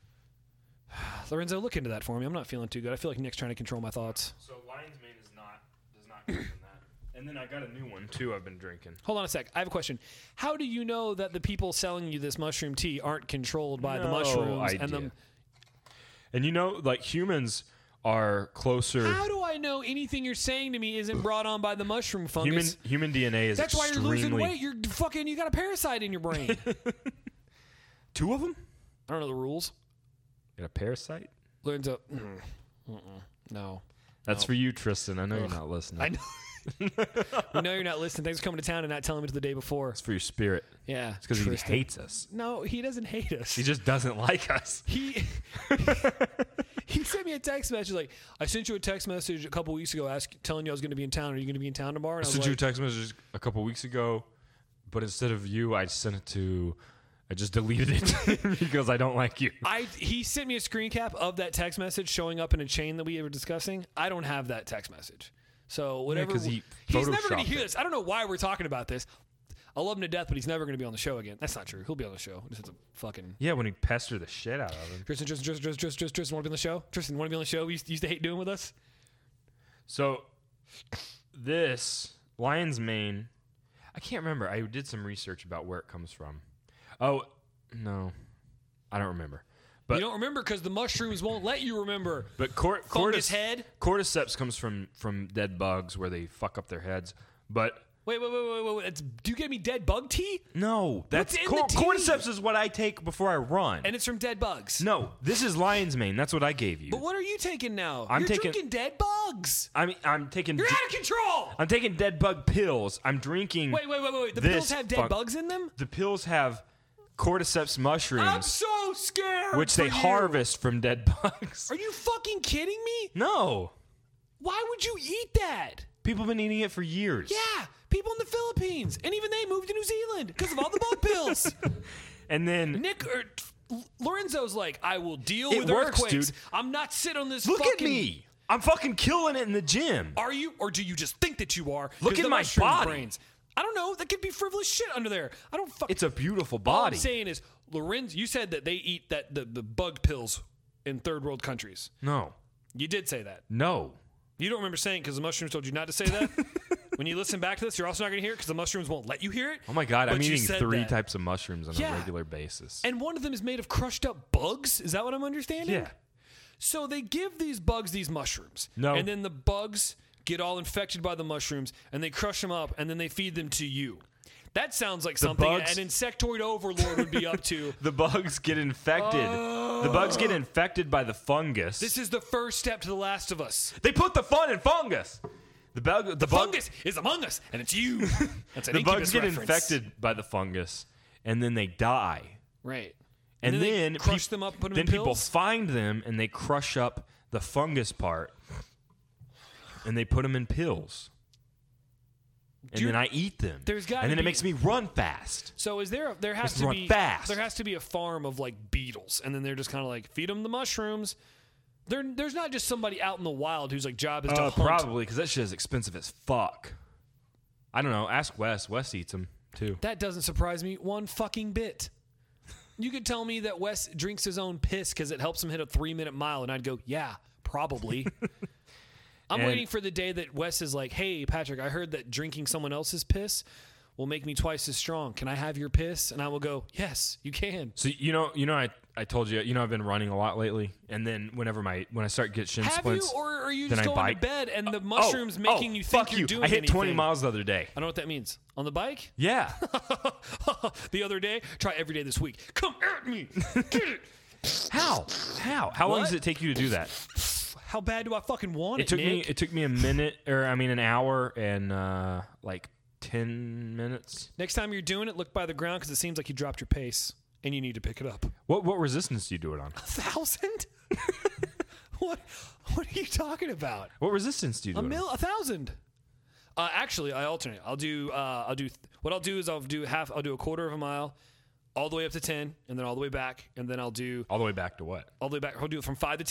Lorenzo, look into that for me. I'm not feeling too good. I feel like Nick's trying to control my thoughts. So Lion's Mane is not does not come from that. And then I got a new one too. I've been drinking. Hold on a sec. I have a question. How do you know that the people selling you this mushroom tea aren't controlled by No the mushrooms idea. and the? And you know, like humans are closer. How do I know anything you're saying to me isn't brought on by the mushroom fungus? Human human D N A is That's why you're extremely. losing weight. You're fucking. You got a parasite in your brain. Two of them? I don't know the rules. Got a parasite? Lorenzo, mm, mm-mm, no. That's No. for you, Tristan. I know Ugh. you're not listening. I know. We know you're not listening. Thanks for coming to town and not telling me to the day before. It's for your spirit. Yeah, It's because he Tristan. hates us. No, he doesn't hate us. He just doesn't like us. He he sent me a text message like, I sent you a text message a couple weeks ago ask, telling you I was going to be in town. Are you going to be in town tomorrow? And I I was sent you a like, text message a couple weeks ago, but instead of you, I sent it to. I just deleted it because I don't like you. I he sent me a screen cap of that text message showing up in a chain that we were discussing. I don't have that text message. So whatever. 'cause he he's never going photoshopped to hear it. this. I don't know why we're talking about this. I love him to death, but he's never going to be on the show again. That's not true. He'll be on the show. This is a fucking. Yeah, when he pestered the shit out of him. Tristan, Tristan, Tristan, Tristan, Tristan, Tristan, want to be on the show? Tristan, want to be on the show? We used, used to hate doing with us. So, this lion's mane, I can't remember. I did some research about where it comes from. Oh, no. I don't remember. But you don't remember because the mushrooms won't let you remember. but cor- Fungus cordyce- head? cordyceps comes from, from dead bugs where they fuck up their heads. But Wait, wait, wait, wait, wait. wait. It's, do you get me dead bug tea? no, that's in cor- the tea? cordyceps is what I take before I run. And it's from dead bugs. no, this is lion's mane. That's what I gave you. But what are you taking now? I'm You're taking- drinking dead bugs. I mean, I'm taking. You're d- out of control. I'm taking dead bug pills. I'm drinking. Wait, wait, wait, wait. wait. The this pills have dead fun- bugs in them? The pills have cordyceps I'm mushrooms, so scared. which for they you. harvest from dead bugs. Are you fucking kidding me? No, Why would you eat that? people have been eating it for years. Yeah, people in the Philippines. And even they moved to New Zealand because of all the bug pills. And then Nick or Lorenzo's like, I will deal It with works, earthquakes. dude. I'm not sitting on this look fucking... at me. I'm fucking killing it in the gym. Are you, or do you just think that you are? Look 'Cause at the my mushroom body. Brains. I don't know. That could be frivolous shit under there. I don't fuck. It's a beautiful All I'm body. saying is, Lorenzo, you said that they eat that the, the bug pills in third world countries. No, You did say that. no. You don't remember saying because the mushrooms told you not to say that. When you listen back to this, you're also not going to hear it because the mushrooms won't let you hear it. Oh my god, I'm But you eating said three that. types of mushrooms on Yeah. a regular basis. And one of them is made of crushed up bugs. Is that what I'm understanding? Yeah. So they give these bugs these mushrooms. No. And then the bugs get all infected by the mushrooms and they crush them up and then they feed them to you. That sounds like something bugs- an insectoid overlord would be up to. The bugs get infected. The bugs get infected by the fungus. This is the first step to The Last of Us. they put the fun in fungus. The bug, the, bug, Fungus is among us, and it's you. That's an the Incubus bugs get reference. infected by the fungus, and then they die. Right. And, then, then, they crush peop- them up, put them then in people pills. find them and they crush up the fungus part, and they put them in pills. And Dude, then I eat them. there's gotta and then be- it makes me run fast. So is there? A, there has Just to run be fast. There has to be a farm of like beetles, and then they're just kind of like feed them the mushrooms. There, there's not just somebody out in the wild whose like job is to Uh, hunt. probably because that shit is expensive as fuck. I don't know. Ask Wes. Wes eats them too. That doesn't surprise me one fucking bit. You could tell me that Wes drinks his own piss because it helps him hit a three minute mile, and I'd go, yeah, probably. I'm And- waiting for the day that Wes is like, hey, Patrick, I heard that drinking someone else's piss will make me twice as strong. Can I have your piss? And I will go, yes, you can. So you know, you know, I, I told you, you know, I've been running a lot lately, and then whenever my when I start to get shin Have splints, you, or are you then just I going bike. to bed and the Oh, mushrooms oh, making you think fuck you're you. doing I hit anything? twenty miles the other day. I know what that means. On the bike? Yeah. The other day? Try every day this week. Come at me. Get it. How? How? How long What? does it take you to do that? How bad do I fucking want it, It took me. Nick? It took me a minute, or I mean, an hour and uh, like ten minutes. Next time you're doing it, look by the ground because it seems like you dropped your pace and you need to pick it up. What what resistance do you do it on? A thousand? What? What are you talking about? What resistance do you do A it on? mil? A thousand? Uh, actually, I alternate. I'll do. Uh, I'll do. What I'll do is I'll do half. I'll do a quarter of a mile, all the way up to ten, and then all the way back, and then I'll do All the way back to what? all the way back. I'll do it from five to ten,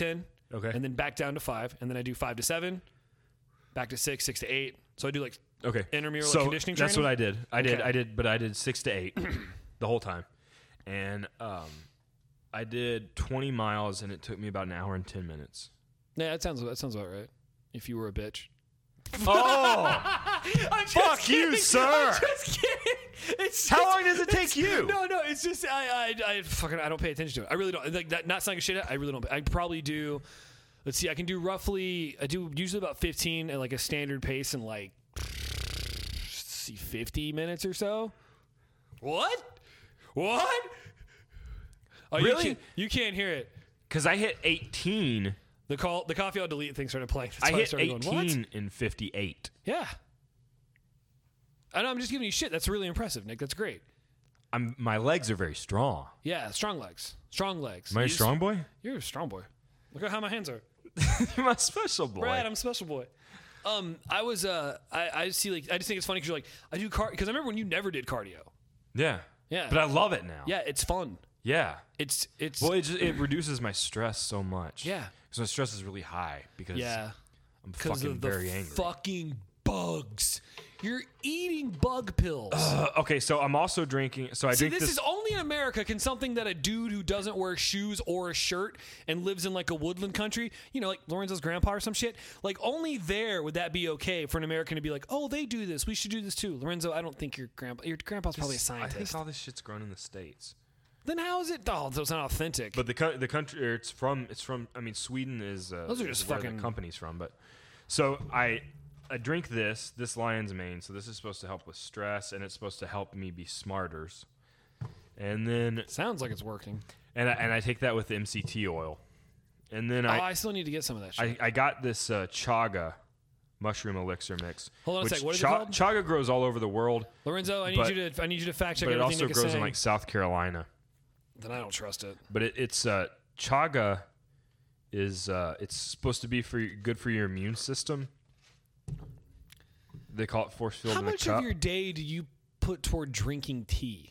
Okay. and then back down to five, and then I do five to seven, back to six, six to eight. So I do like Okay. intramural so like conditioning that's training. what I did. I did. Okay. I did, but I did six to eight the whole time, and um, I did twenty miles, and it took me about an hour and ten minutes. Yeah, that sounds that sounds about right. If you were a bitch. Oh, I'm just fuck kidding. you, sir! I'm just kidding. It's How just- long does it take it's- you? No, no, it's just I, I, I fucking I don't pay attention to it. I really don't. Like that, not saying shit. I really don't. I probably do. Let's see. I can do roughly. I do usually about fifteen at like a standard pace in like let's see fifty minutes or so. What? What? Oh, Really? You can't, you can't hear it. because I hit eighteen. The call, the coffee I'll delete thing started playing. That's I why hit started going, what? eighteen in fifty-eight. Yeah. I know. I'm just giving you shit. That's really impressive, Nick. That's great. I'm my legs are very strong. Yeah, strong legs. Strong legs. Am I a You just- strong boy? You're a strong boy. Look at how my hands are. You're my special boy. Brad, I'm a special boy. Um, I was uh, I, I see like I just think it's funny because you're like I do car because I remember when you never did cardio. yeah. Yeah. But I love it now. Yeah, it's fun. Yeah. It's it's Well, it just, it reduces my stress so much. Yeah. Because my stress is really high because yeah I'm because fucking of the very angry. fucking bugs. You're eating bug pills. Uh, okay, so I'm also drinking. So I See, drink this, this. is only in America can something that a dude who doesn't wear shoes or a shirt and lives in like a woodland country, you know, like Lorenzo's grandpa or some shit, like only there would that be okay for an American to be like, oh, they do this. We should do this too. Lorenzo, I don't think your grandpa, your grandpa's probably a I scientist. think all this shit's grown in the States. Then how is it? Oh, so it's not authentic. But the co- the country or it's from it's from I mean Sweden is uh, Those are is just where fucking- the company's from. But so I I drink this this lion's mane. So this is supposed to help with stress and it's supposed to help me be smarter. And then Sounds like it's working. and I, and I take that with the M C T oil. And then oh, I I still need to get some of that shit. I, I got this uh, chaga mushroom elixir mix. Hold on a which sec, what is it cha- called? Chaga grows all over the world, Lorenzo, I need but- you to I need you to fact check but it everything also Nick is grows in saying. like South Carolina. Then I don't trust it. But it, it's uh, chaga is uh, it's supposed to be for your, good for your immune system. They call it force field How in a much cup. of your day do you put toward drinking tea?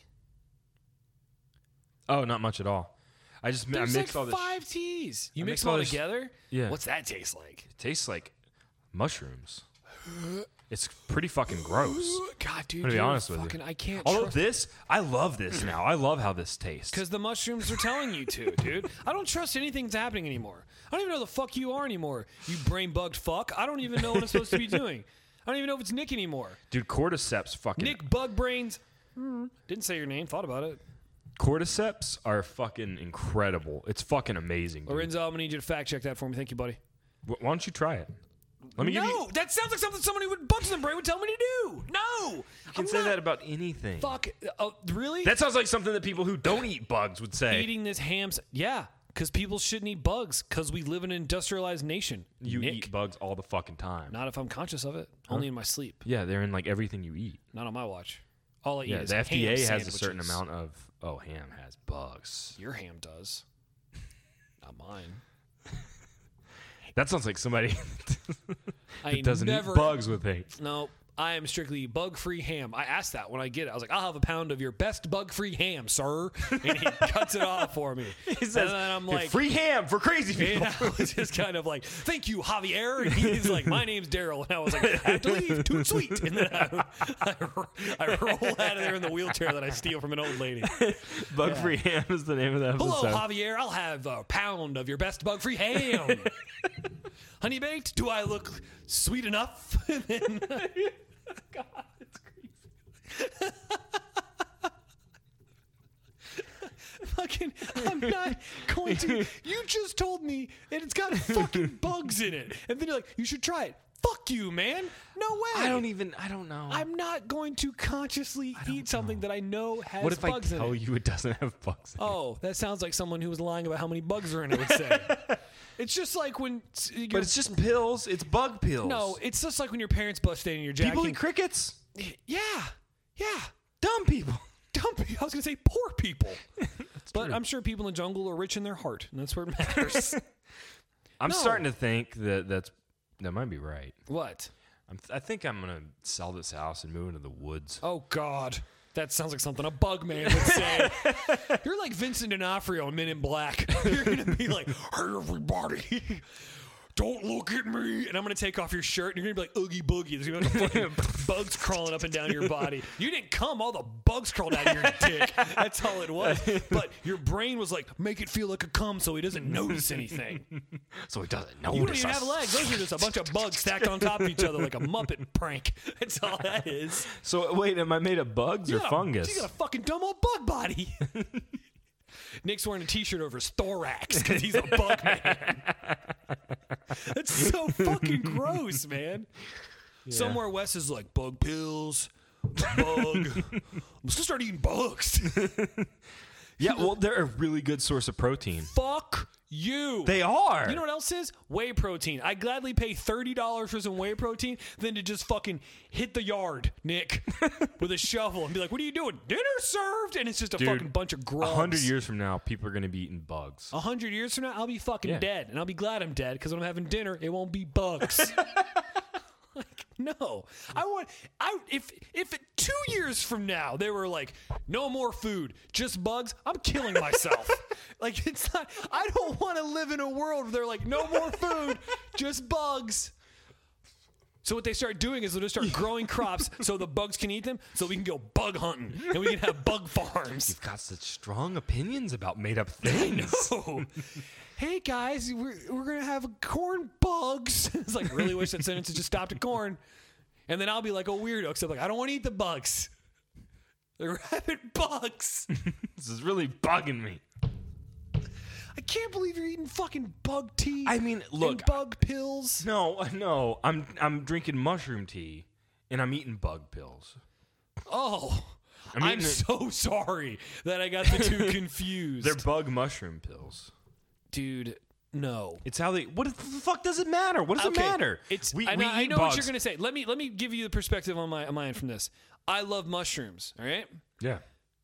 Oh, not much at all. I just There's I mix like all this. five teas. You I mix mix them all all this- together? Yeah. What's that taste like? It tastes like mushrooms. It's pretty fucking gross. God, dude, I'm gonna be you're honest with fucking, you. I can't Although trust this, I love this now. I love how this tastes. because the mushrooms are telling you to, dude. I don't trust anything that's happening anymore. I don't even know the fuck you are anymore. You brain bugged fuck. I don't even know what I'm supposed to be doing. I don't even know if it's Nick anymore. Dude, cordyceps fucking Nick Bug Brains. Hmm. Didn't say your name. Thought about it. cordyceps are fucking incredible. It's fucking amazing. Dude. Lorenzo, I'm gonna need you to fact check that for me. Thank you, buddy. Wh- Why don't you try it? Let me no, give you. that sounds like something somebody with bugs in the brain would tell me to do. No, You can say that about anything. Fuck. Oh, really? That sounds like something that people who don't eat bugs would say. Eating this ham. s- Yeah, because people shouldn't eat bugs because we live in an industrialized nation. You Nick. eat bugs all the fucking time. Not if I'm conscious of it. Only in my sleep. Yeah, they're in like everything you eat. Not on my watch. All I eat Yeah, is the F D A ham has a certain sandwiches. amount of. Oh, ham has bugs. Your ham does. Not mine. That sounds like somebody I that doesn't never, eat bugs with hate. No, I am strictly bug-free ham. I asked that when I get it. I was like, I'll have a pound of your best bug-free ham, sir. And he cuts it off for me. He says, and then I'm "Hey, like, free ham for crazy people. and I was just kind of like, thank you, Javier. And he's like, my name's Daryl. And I was like, I have to leave. Too sweet. And then I, I, I roll out of there in the wheelchair that I steal from an old lady. Bug free ham is the name of the episode. Hello, Javier. I'll have a pound of your best bug-free ham. Honey baked? Do I look sweet enough? And then, God, it's creepy. Fucking, I'm not going to. You just told me that it's got fucking bugs in it, and then you're like, you should try it. Fuck you, man. No way. I don't even. I don't know. I'm not going to consciously eat something that I know has what if I bugs in tell it. you it doesn't have bugs in it? Oh, that sounds like someone who was lying about how many bugs are in it would say. It's just like when. You're, But it's just pills. It's bug pills. no, it's just like when your parents bust in and you're jacking. people eat crickets. Yeah, yeah. Dumb people. Dumb people. I was gonna say poor people, but true. I'm sure people in the jungle are rich in their heart, and that's where it matters. I'm No. starting to think that that's that might be right. What? I'm, I think I'm gonna sell this house and move into the woods. Oh God. That sounds like something a bug man would say. You're like Vincent D'Onofrio in Men in Black. You're going to be like, hey, everybody, don't look at me. And I'm going to take off your shirt, and you're going to be like, Oogie Boogie. There's going to be fucking bugs crawling up and down your body. You didn't come. All the bugs crawled out of your dick. That's all it was. But your brain was like, make it feel like a cum so he doesn't notice anything. So he doesn't notice. You don't even have legs. Those are just a bunch of bugs stacked on top of each other like a Muppet prank. That's all that is. So wait, am I made of bugs or Yeah, fungus? You got a fucking dumb old bug body. Nick's wearing a t-shirt over his thorax because he's a bug man. That's so fucking gross, man. Yeah. Somewhere Wes is like, bug pills, bug. I'm just gonna start eating bugs. Yeah, well, they're a really good source of protein. Fuck you. They are. You know what else is? Whey protein. I gladly pay thirty dollars for some whey protein than to just fucking hit the yard, Nick, with a shovel and be like, what are you doing? Dinner served? And it's just a Dude, fucking bunch of grubs. A hundred years from now, people are going to be eating bugs. A hundred years from now, I'll be fucking Yeah. dead. And I'll be glad I'm dead because when I'm having dinner, it won't be bugs. Like, no. I want I if if it, two years from now they were like, no more food, just bugs, I'm killing myself. Like, it's not, I don't want to live in a world where they're like, no more food, just bugs. So what they start doing is they'll just start growing crops so the bugs can eat them, so we can go bug hunting and we can have bug farms. You've got such strong opinions about made up things. No. Hey guys, we're, we're going to have corn bugs. It's like, really wish that sentence had just stopped at corn. And then I'll be like a weirdo, except like, I don't want to eat the bugs. They're having bugs. This is really bugging me. I can't believe you're eating fucking bug tea. I mean, look, and bug pills. No, no, I'm I'm drinking mushroom tea, and I'm eating bug pills. Oh, I'm, I'm eating it- so sorry that I got the two confused. They're bug mushroom pills. Dude, no. It's how they. What the fuck does it matter? What does Okay, it matter? It's. we, I we know, I eat know what bugs. you're gonna say. Let me let me give you the perspective on my on my end from this. I love mushrooms. All right. Yeah.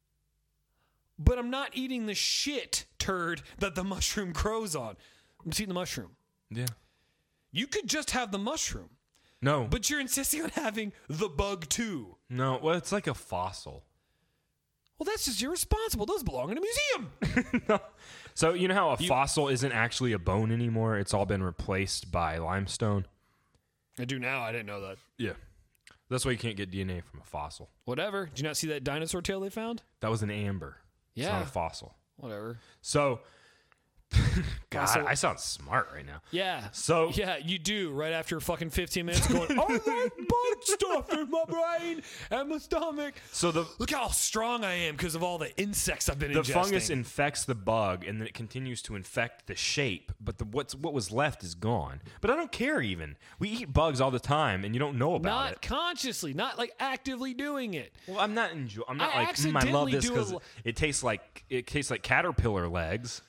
But I'm not eating the shit turd that the mushroom grows on. I'm just eating the mushroom. Yeah. You could just have the mushroom, No. but you're insisting on having the bug too. no. Well, it's like a fossil. Well, that's just irresponsible. Those belong in a museum. No. So you know how a fossil isn't actually a bone anymore? It's all been replaced by limestone. I do now. I didn't know that. Yeah. That's why you can't get D N A from a fossil. Whatever. Did you not see that dinosaur tail they found? That was an amber. It's Yeah. not a fossil. Whatever. So, God, Fossil- I sound smart right now. Yeah. So- yeah, you do. Right after fucking fifteen minutes going, I like bug stuff in my brain and my stomach. So the Look how strong I am because of all the insects I've been the ingesting. fungus infects the bug, and then it continues to infect the shape. But the what's what was left is gone. But I don't care. Even we eat bugs all the time, and you don't know about not it. consciously, not like actively doing it. Well, I'm not enjoy. I'm not I like mm, I love accidentally this do a because l- it tastes like it tastes like caterpillar legs.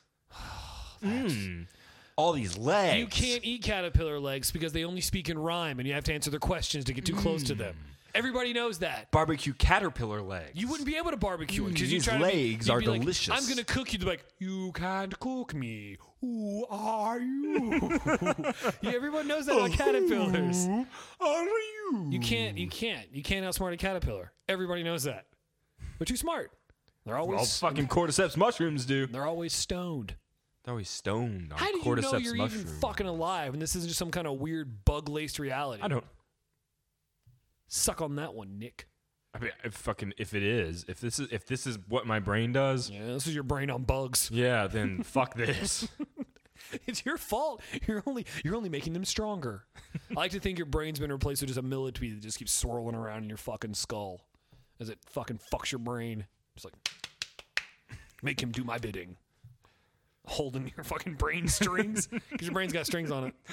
Mm. All these legs. You can't eat caterpillar legs because they only speak in rhyme and you have to answer their questions to get too close to them. Everybody knows that. barbecue caterpillar legs. You wouldn't be able to barbecue it because you These try legs to be, are you'd be like, delicious. I'm gonna cook you. They're like, you can't cook me. Who are you? Yeah, everyone knows that about caterpillars. Who are you? You can't. You can't. You can't outsmart a caterpillar. Everybody knows that. They're too smart. They're always All fucking cordyceps mushrooms do. They're always stoned. They're always stoned on How do you cordyceps know you're mushroom. even fucking alive and this isn't just some kind of weird bug-laced reality? I don't. Suck on that one, Nick. I mean, if fucking if it is, if this is if this is what my brain does, Yeah, this is your brain on bugs. yeah, then fuck this. It's your fault. You're only you're only making them stronger. I like to think your brain's been replaced with just a millipede that just keeps swirling around in your fucking skull as it fucking fucks your brain. Just like, make him do my bidding. Holding your fucking brain strings because your brain's got strings on it.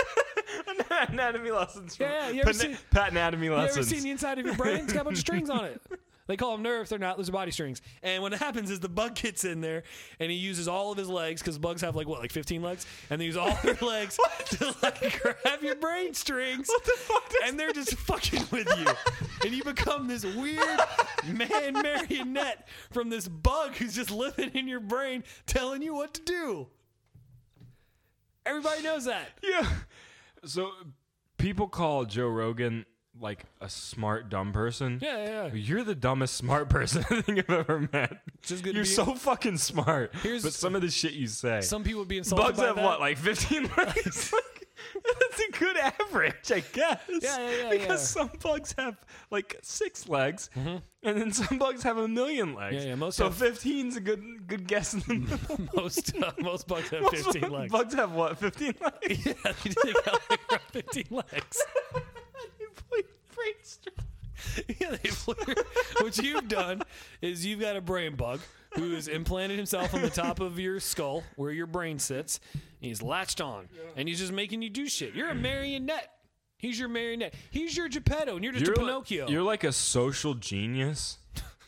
Anatomy lessons. from- Yeah, you ever Pat, seen- Pat anatomy You ever lessons. seen the inside of your brain? It's got a bunch of strings on it. They call them nerves. They're not. Those are body strings. And what happens is the bug gets in there and he uses all of his legs because bugs have like what, like fifteen legs, and they use all their legs to like grab your brain strings. What the fuck does And they're just fucking with you, and you become this weird man marionette from this bug who's just living in your brain, telling you what to do. Everybody knows that. Yeah. So people call Joe Rogan like a smart dumb person. Yeah, yeah, yeah. You're the dumbest smart person I think I've ever met. Just good to You're be- so fucking smart. Here's- but some of the shit you say. Some people would be insulted Bugs by have that. what, like fifteen legs? Like, that's a good average, I guess. Yeah, yeah, yeah, Because yeah. some bugs have like six legs, and then some bugs have a million legs. Yeah, yeah, most so have- fifteen's a good good guess in the middle. most uh, most bugs have Most fifteen legs. Bugs have what, fifteen legs? Yeah, they got like fifteen legs. You play prankster. Yeah, they play. What you've done is you've got a brain bug who has implanted himself on the top of your skull where your brain sits. And he's latched on, and he's just making you do shit. You're a marionette. He's your marionette. He's your Geppetto, and you're just You're a like- Pinocchio. you're like a social genius.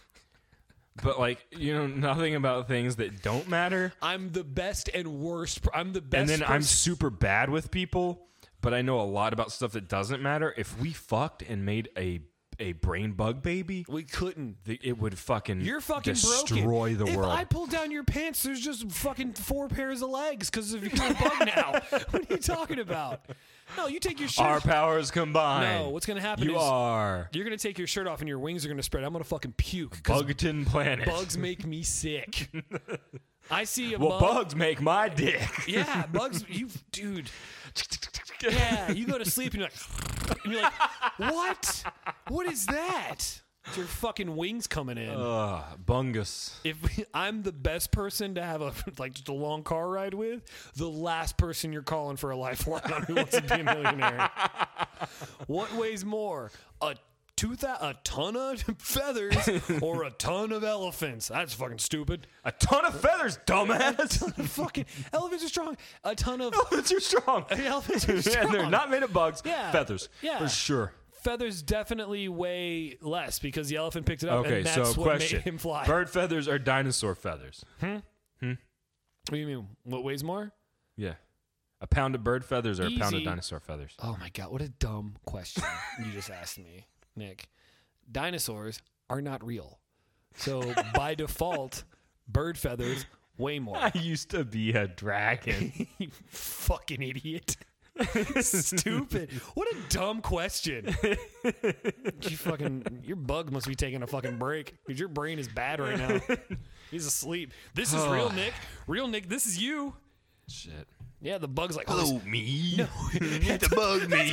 But like, you know nothing about things that don't matter. I'm the best and worst. pr- I'm the best. And then I'm person- super bad with people, but I know a lot about stuff that doesn't matter. If we fucked and made a a brain bug baby, we couldn't. the, it would fucking You're fucking destroy broken. the if world. I pull down your pants, there's just fucking four pairs of legs because of you're a bug now. What are you talking about? No, you take your shirt. Our powers combined. No, what's gonna happen You is are you're gonna take your shirt off and your wings are gonna spread. I'm gonna fucking puke. 'Cause Bugton Planet. bugs make me sick. I see a well, bug. bugs make my dick. Yeah, bugs. You, dude. Yeah, you go to sleep and you're like, and you're like, what? What is that? It's your fucking wings coming in. Ugh, bungus. If I'm the best person to have a like just a long car ride with, the last person you're calling for a lifeline on Who Wants to Be a Millionaire. What weighs more, a two thou- a ton of feathers or a ton of elephants? That's fucking stupid. A ton of feathers, dumbass. Fucking elephants are strong. A ton of Elephants are strong. elephants are Yeah, strong. they're not made of bugs. Yeah. Feathers. Yeah. For sure. Feathers definitely weigh less because the elephant picked it up, Okay, and so that's what question. made him fly. Bird feathers or dinosaur feathers? What do you mean? What weighs more? Yeah. A pound of bird feathers or a pound of Easy. dinosaur feathers? Oh my god, what a dumb question you just asked me, Nick. Dinosaurs are not real. So by default, bird feathers weigh more. I used to be a dragon. You fucking idiot. Stupid. What a dumb question. You fucking your bug must be taking a fucking break because your brain is bad right now. He's asleep. This is real Nick. Real Nick, this is you. Shit. Yeah, the bug's like, oh, me. No. the bug me.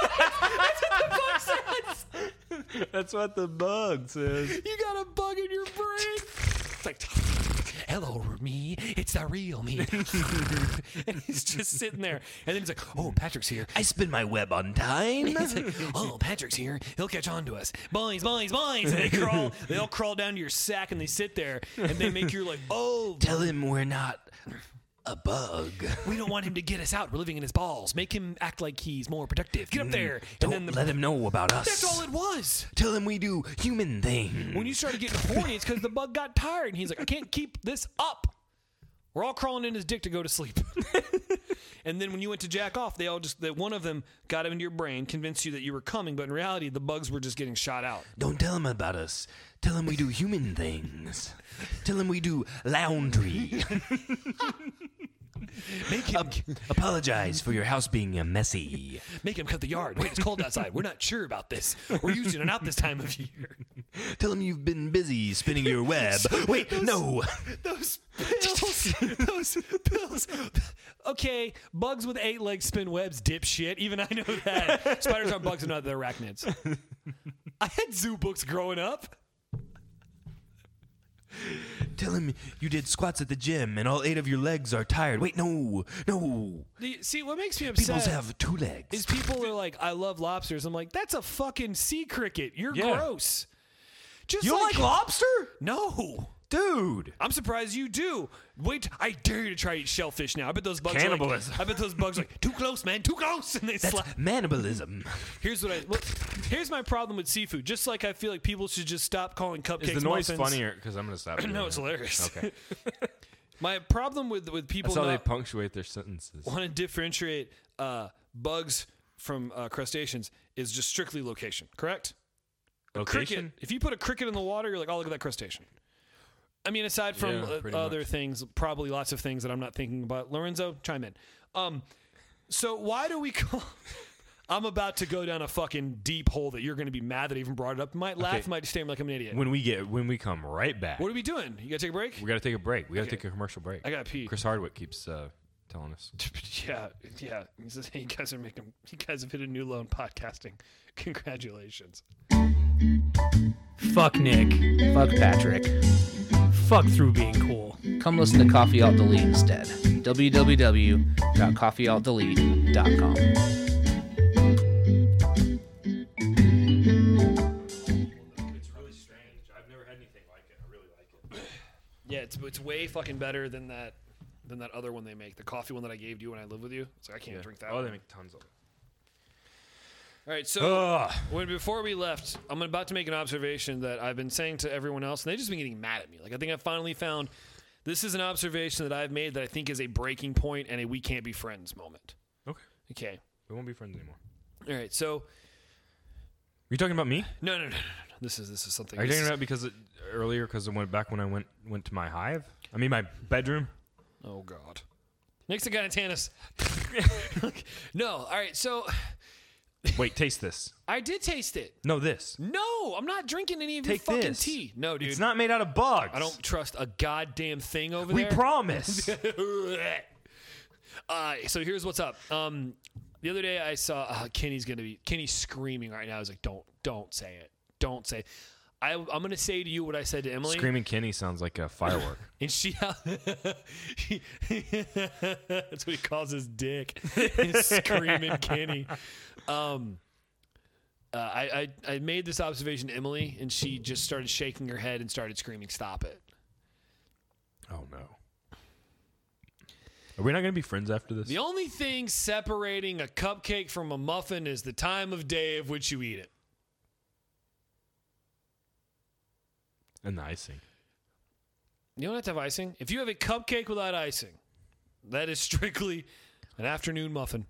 That's what the bug says. you got a bug in your brain. It's like, hello, me. It's the real me. And he's just sitting there. And then he's like, oh, Patrick's here. I spin my web on time. He's like, oh, Patrick's here. He'll catch on to us. Boys, boys, boys. And they crawl. They all crawl down to your sack and they sit there and they make you like, oh, Tell him we're not a bug. we don't want him to get us out. We're living in his balls. Make him act like he's more productive. Get up there. Don't and then the, let him know about us. that's all it was. Tell him we do human things. When you started getting horny, it's because the bug got tired. And he's like, I can't keep this up. We're all crawling in his dick to go to sleep. And then when you went to jack off, they all just, that one of them got into your brain, convinced you that you were coming, but in reality, the bugs were just getting shot out. Don't tell him about us. Tell him we do human things. Tell him we do laundry. Make him, Apologize for your house being uh, messy. make him cut the yard. Wait, it's cold outside. We're not sure about this. We're using it out this time of year. Tell him you've been busy spinning your web. Wait, no. Those pills. Those pills. Okay, bugs with eight legs spin webs, dipshit. Even I know that. Spiders aren't bugs, they're not, they're arachnids. I had zoo books growing up. Tell him you did squats at the gym and all eight of your legs are tired. Wait, no. No. The, see, what makes me upset People have two legs. is people are like, I love lobsters. I'm like, that's a fucking sea cricket. You're Yeah. gross. Just You like lobster? No. Dude. I'm surprised you do. Wait, I dare you to try to eat shellfish now. I bet those bugs are Cannibalism. like, I bet those bugs are like, too close, man, too close. And they That's slap. cannibalism. Here's what I look. Here's my problem with seafood. Just like I feel like people should just stop calling cupcakes Is the noise muffins. funnier? Because I'm going to stop. doing No, it's that. hilarious. Okay. My problem with with people That's how they not punctuate their sentences. want to differentiate uh, bugs from uh, crustaceans is just strictly location. Correct? Location? Cricket. If you put a cricket in the water, you're like, oh, look at that crustacean. I mean, aside from Yeah, uh, pretty other much. things, probably lots of things that I'm not thinking about. Lorenzo, chime in. Um, so why do we call? I'm about to go down a fucking deep hole that you're going to be mad that I even brought it up. You might laugh, Okay. you might just stare at me like I'm an idiot. When we get when we come right back, What are we doing? You got to take a break? we got to take a break. We got to Okay. take a commercial break. I got to pee. Chris Hardwick keeps uh, telling us. Yeah, yeah. He says, hey, you guys are making, you guys have hit a new low in podcasting. Congratulations. Fuck Nick. Fuck Patrick. Fuck through being cool. Come listen to Coffee Alt Delete instead. w w w dot coffee alt delete dot com. It's really strange. I've never had anything like it. I really like it. Yeah, it's it's way fucking better than that than that other one they make. The coffee one that I gave you when I lived with you. It's like I can't drink that. Oh, one. they make tons of it. All right, so Ugh. when before we left, I'm about to make an observation that I've been saying to everyone else, and they've just been getting mad at me. Like I think I finally found this is an observation that I've made that I think is a breaking point and a we can't be friends moment. Okay. Okay. We won't be friends anymore. All right. So Are you talking about me? no, no, no, no, no. This is this is something. Are you this talking is- about because it, earlier because I went back when I went went to my hive? I mean my bedroom. Oh God. Nick's the guy in Tannis. No. All right. So Wait, taste this. I did taste it. No, this. No, I'm not drinking any of Take your fucking this. tea. No, dude. It's not made out of bugs. I don't trust a goddamn thing over We there. promise. uh, so here's what's up. Um, the other day I saw uh, Kenny's gonna be Kenny's screaming right now. I was like, don't, don't say it, don't say it. I, I'm gonna say to you what I said to Emily. Screaming Kenny sounds like a firework. And she, that's what he calls his dick. He's screaming Kenny. Um, uh, I, I I made this observation to Emily, and she just started shaking her head and started screaming, "Stop it!" Oh no. Are we not going to be friends after this? The only thing separating a cupcake from a muffin is the time of day of which you eat it. And the icing. You don't have to have icing. If you have a cupcake without icing, that is strictly an afternoon muffin.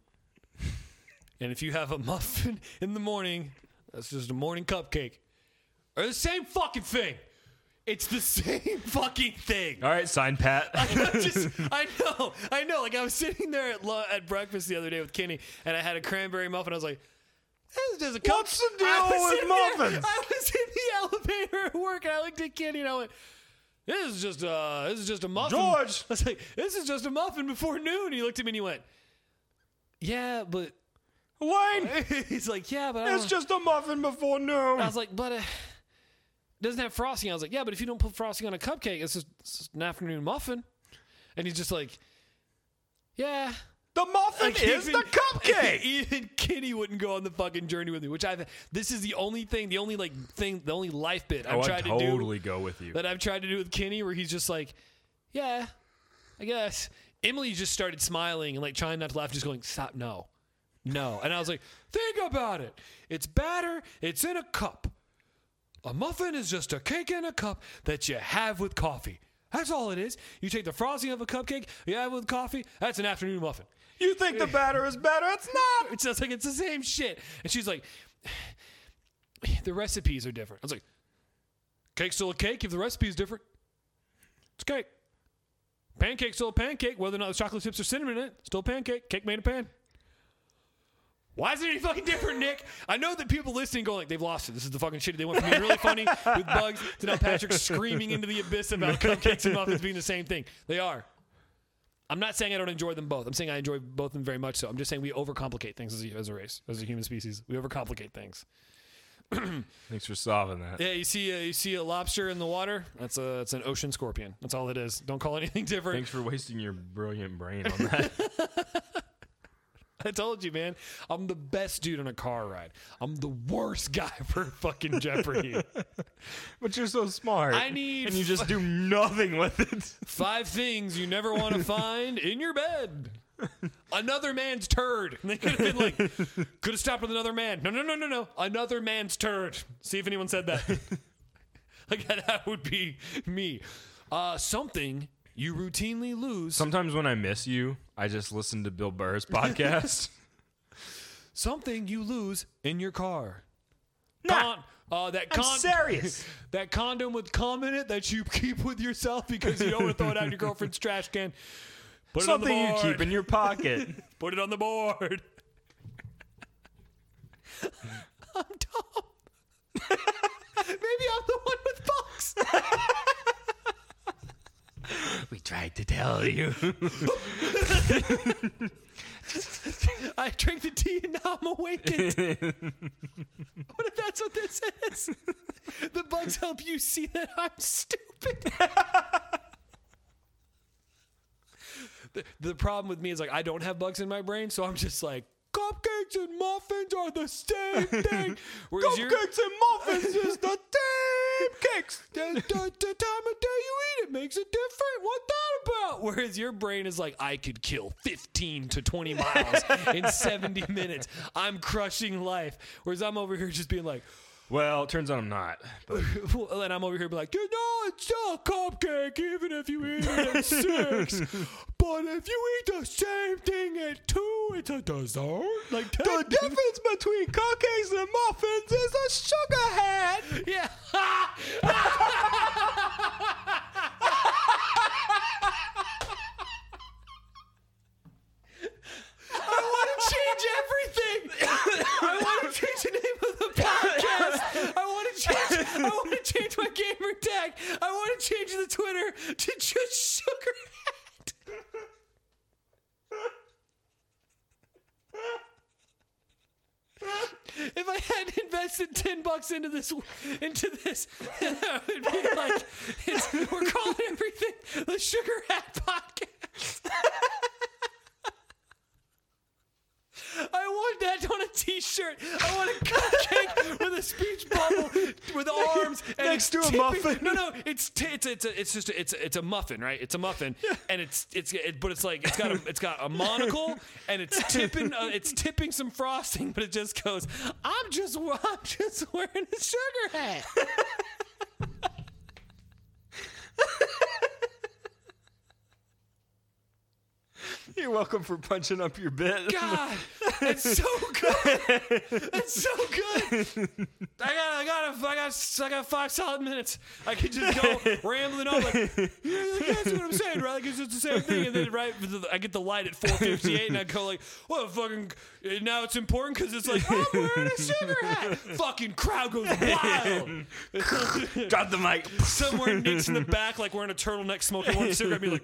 And if you have a muffin in the morning, that's just a morning cupcake. Or the same fucking thing. It's the same fucking thing. All right, sign Pat. I just, I know, I know. Like I was sitting there at lo- at breakfast the other day with Kenny, and I had a cranberry muffin. I was like, "This is just a cup." What's the deal I was with sitting there- muffins? I was in the elevator at work, and I looked at Kenny, and I went, "This is just uh, this is just a muffin." George! I was like, "This is just a muffin before noon." He looked at me and he went, "Yeah, but." Wayne, He's like, "Yeah, but I it's don't-" just a muffin before noon. I was like, "But." Uh, doesn't have frosting. I was like, yeah, but if you don't put frosting on a cupcake, it's just, it's just an afternoon muffin. And he's just like, yeah. The muffin Like, is even- the cupcake. Even Kenny wouldn't go on the fucking journey with me, which I've. This is the only thing, the only like thing, the only life bit I've Oh, tried I'd to do totally go with you. that I've tried to do with Kenny, where he's just like, yeah, I guess. Emily just started smiling and like trying not to laugh, just going, stop, no, no. And I was like, think about it. It's batter. It's in a cup. A muffin is just a cake in a cup that you have with coffee. That's all it is. You take the frosting of a cupcake, you have it with coffee, that's an afternoon muffin. You think the batter is better? It's not. It's just like, it's the same shit. And she's like, the recipes are different. I was like, cake's still a cake if the recipe is different. It's cake. Pancake's still a pancake, whether or not the chocolate chips or cinnamon in it, still a pancake. Cake made in a pan. Why is it any fucking different, Nick? I know that people listening go like, they've lost it. This is the fucking shit. They went from being really funny with bugs to now Patrick screaming into the abyss about cupcakes and muffins being the same thing. They are. I'm not saying I don't enjoy them both. I'm saying I enjoy both of them very much so. I'm just saying we overcomplicate things as a, as a race, as a human species. We overcomplicate things. Thanks for solving that. Yeah, you see, a, you see a lobster in the water. That's a, that's an ocean scorpion. That's all it is. Don't call it anything different. Thanks for wasting your brilliant brain on that. I told you, man. I'm the best dude on a car ride. I'm the worst guy for fucking Jeopardy. But you're so smart. I need and you just do nothing with it. Five things you never want to find in your bed. Another man's turd. And they could have been like, could have stopped with another man. No, no, no, no, no. Another man's turd. See if anyone said that. Like that would be me. Uh, something you routinely lose. Sometimes when I miss you, I just listen to Bill Burr's podcast. Something you lose in your car. Nah, Con- uh, that I'm con- serious. That condom with cum in it that you keep with yourself because you don't want to throw it out in your girlfriend's trash can. Put Something it on you the board. keep in your pocket. Put it on the board. I'm dumb. Maybe I'm the one with bugs. We tried to tell you. I drank the tea and now I'm awakened. What if that's what this is? The bugs help you see that I'm stupid. the, the problem with me is like I don't have bugs in my brain, so I'm just like, cupcakes and muffins are the same thing. Whereas Cupcakes and muffins is the same cakes. The, the, the time of day you eat it makes it different. What's that about? Whereas your brain is like, I could kill fifteen to twenty miles in seventy minutes. I'm crushing life. Whereas I'm over here just being like, Well, it turns out I'm not. But and I'm over here being like, you know, it's still a cupcake even if you eat it at six. But if you eat the same thing at two, it's a dessert. Like the difference between cupcakes and muffins is a sugar hat. Yeah. I want to change everything. I want to change the name of the podcast. I want to change. I want to change my gamer tag. I want to change the Twitter to just Sugar Hat. If I had invested ten bucks into this, into this, it would be like, it's, we're calling everything the Sugar Hat Podcast. I want that on a t-shirt. I want a cupcake with a speech bubble with arms and Next it's to a tipping- muffin. No, no, it's t- it's it's a, it's just a, it's a, it's a muffin, right? It's a muffin, and it's it's it, but it's like it's got a it's got a monocle and it's tipping uh, it's tipping some frosting, but it just goes. I'm just I'm just wearing a sugar hat. You're welcome for punching up your bit. God, it's so good. It's so good. I got, I got, a, I got, I got five solid minutes. I could just go rambling on like, yeah, that's what I'm saying, right? Like it's just the same thing. And then right, I get the light at four fifty-eight, and I go like, well, fucking. Now it's important because it's like I'm wearing a sugar hat. Fucking crowd goes wild. Drop the mic. Somewhere Nick's in the back, like wearing a turtleneck, smoking one cigarette. Be like,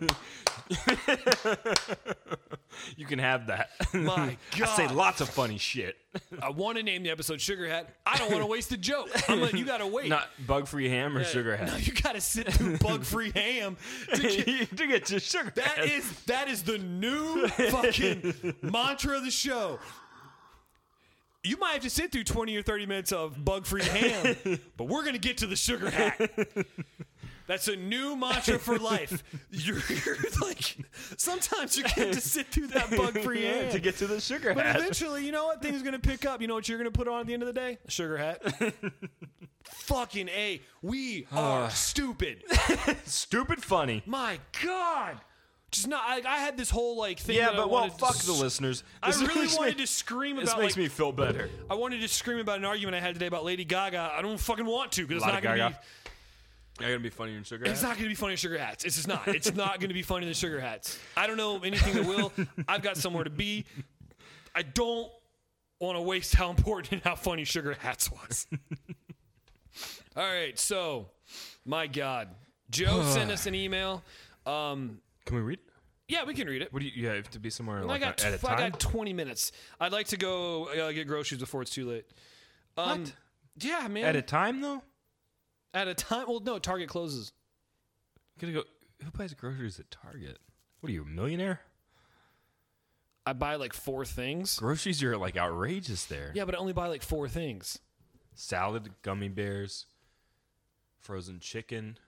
You can have that. my God. I say lots of funny shit. I want to name the episode Sugar Hat. I don't want to waste a joke. I'm like, you got to wait. Not bug-free ham or sugar hat. No, you got to sit through bug-free ham to get, to get to sugar that hat. is that is the new fucking mantra of the show. You might have to sit through twenty or thirty minutes of bug-free ham, but we're going to get to the sugar hat. That's a new mantra for life. You're, you're like, sometimes you get to sit through that bug-free ham. to get to the sugar But hat. eventually, you know what? Things are going to pick up. You know what you're going to put on at the end of the day? A sugar hat. Fucking A. We are stupid. Stupid funny. My God. Just not. I, I had this whole like thing. Yeah, that I but well, wanted to fuck s- the listeners. I This really makes wanted me- to scream This about. makes like, me feel better. I wanted to scream about an argument I had today about Lady Gaga. I don't fucking want to because it's Lady not going to Gaga? be. Are you gonna be funnier in sugar It's not going to be funny in sugar hats. It's just not. It's not going to be funny in sugar hats. I don't know anything that will. I've got somewhere to be. I don't want to waste how important and how funny sugar hats was. All right, so my God, Joe sent us an email. Um, Can we read? yeah, we can read it. What do you? You have to be somewhere I like got, at a tw- I time. got twenty minutes. I'd like to go uh, get groceries before it's too late. Um, What? Yeah, man. At a time though. At a time. Well, no, Target closes. Gonna go. Who buys groceries at Target? What are you, a millionaire? I buy like four things. Groceries are like outrageous there. Yeah, but I only buy like four things. Salad, gummy bears, frozen chicken,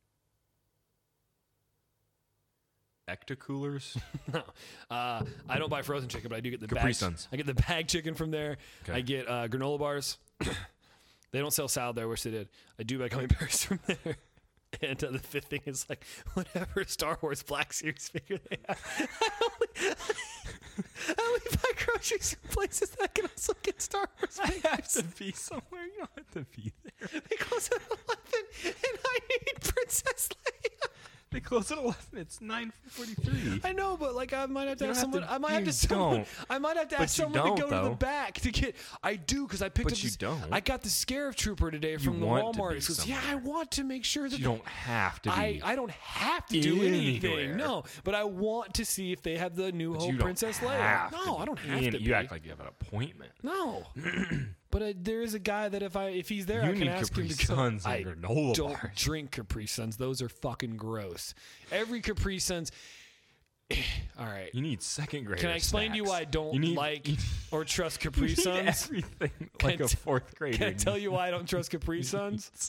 Ecto coolers. No, uh, I don't buy frozen chicken, but I do get the Capri bag. Suns. I get the bag chicken from there. Okay. I get uh, granola bars. They don't sell salad there. I wish they did. I do buy gummy bears from there. And uh, the fifth thing is like whatever Star Wars Black Series figure they have. I only, I only buy groceries from places that can also get Star Wars I figures. have to be somewhere. You don't have to be there. They close at eleven, and I need Princess Leia. They close at eleven. It's nine forty-three. I know, but like I might have to You ask don't have someone. to- I might you have to someone. don't. I might have to But ask you someone to don't, go to though. the back to get. I do because I picked But up. you this, don't. I got the Scarif Trooper today from the want to Walmart. be It goes, yeah, I somewhere. want to make sure that You don't have to I, be. I don't have to do anything. anywhere. No, but I want to see if they have the New But Hope you don't Princess Leia. have to No, be I don't have in- to. You be. act like you have an appointment. No. But uh, there is a guy that if I if he's there, You I can need ask Capri him to go. Suns and I granola don't bars. drink Capri Suns. Those are fucking gross. Every Capri Suns. All right. You need second grade. Can I explain to you why I don't you need, like you, or trust Capri you need Suns? everything Can like I a t- fourth grader. Can I tell you why I don't trust Capri Suns?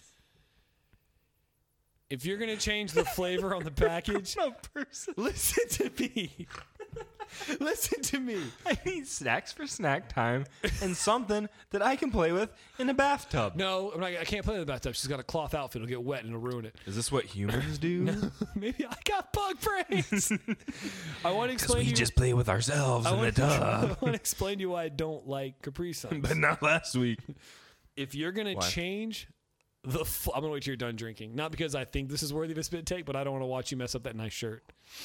If you're gonna change the flavor on the package, I'm a person. listen to me. Listen to me. I need snacks for snack time and something that I can play with in a bathtub. No, I'm not, I can't play in the bathtub. She's got a cloth outfit. It'll get wet and it'll ruin it. Is this what humans do? Maybe I got bug brains. I want to Because explain we to you. just play with ourselves I in the want, I tub. want to explain to you why I don't like Capri Suns. But not last week. If you're gonna Why? change the, f- I'm gonna wait till you're done drinking. Not because I think this is worthy of a spit take, but I don't want to watch you mess up that nice shirt.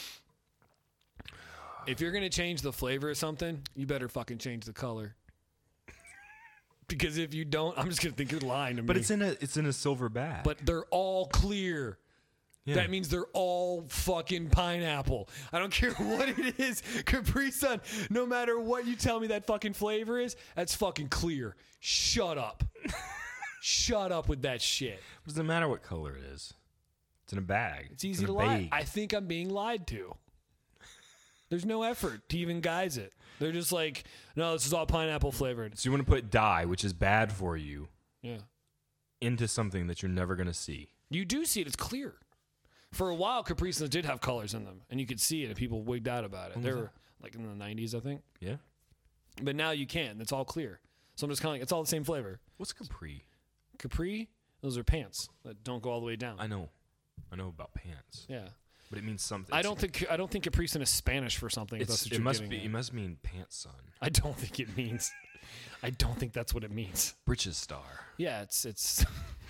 If you're gonna change the flavor of something, you better fucking change the color. Because if you don't, I'm just gonna think you're lying to me. But it's in a it's in a silver bag. But they're all clear. Yeah. That means they're all fucking pineapple. I don't care what it is. Capri Sun, no matter what you tell me that fucking flavor is, that's fucking clear. Shut up. Shut up with that shit. doesn't matter what color it is. It's in a bag. It's easy in to a lie. bag. I think I'm being lied to. There's no effort to even guise it. They're just like, no, this is all pineapple flavored. So you want to put dye, which is bad for you, Yeah. into something that you're never going to see. You do see it. It's clear. For a while, Capri Suns did have colors in them, and you could see it, and people wigged out about it. They were like in the nineties, I think. Yeah. But now you can't. It's all clear. So I'm just kind of like, it's all the same flavor. What's Capri? Capri, those are pants that don't go all the way down. I know. I know about pants. Yeah. But it means something. I don't think I don't think Capri Sun is Spanish for something. If that's It's, what it you're must getting be. at. It must mean pants son. I don't think it means. I don't think that's what it means. Britches star. Yeah, it's it's.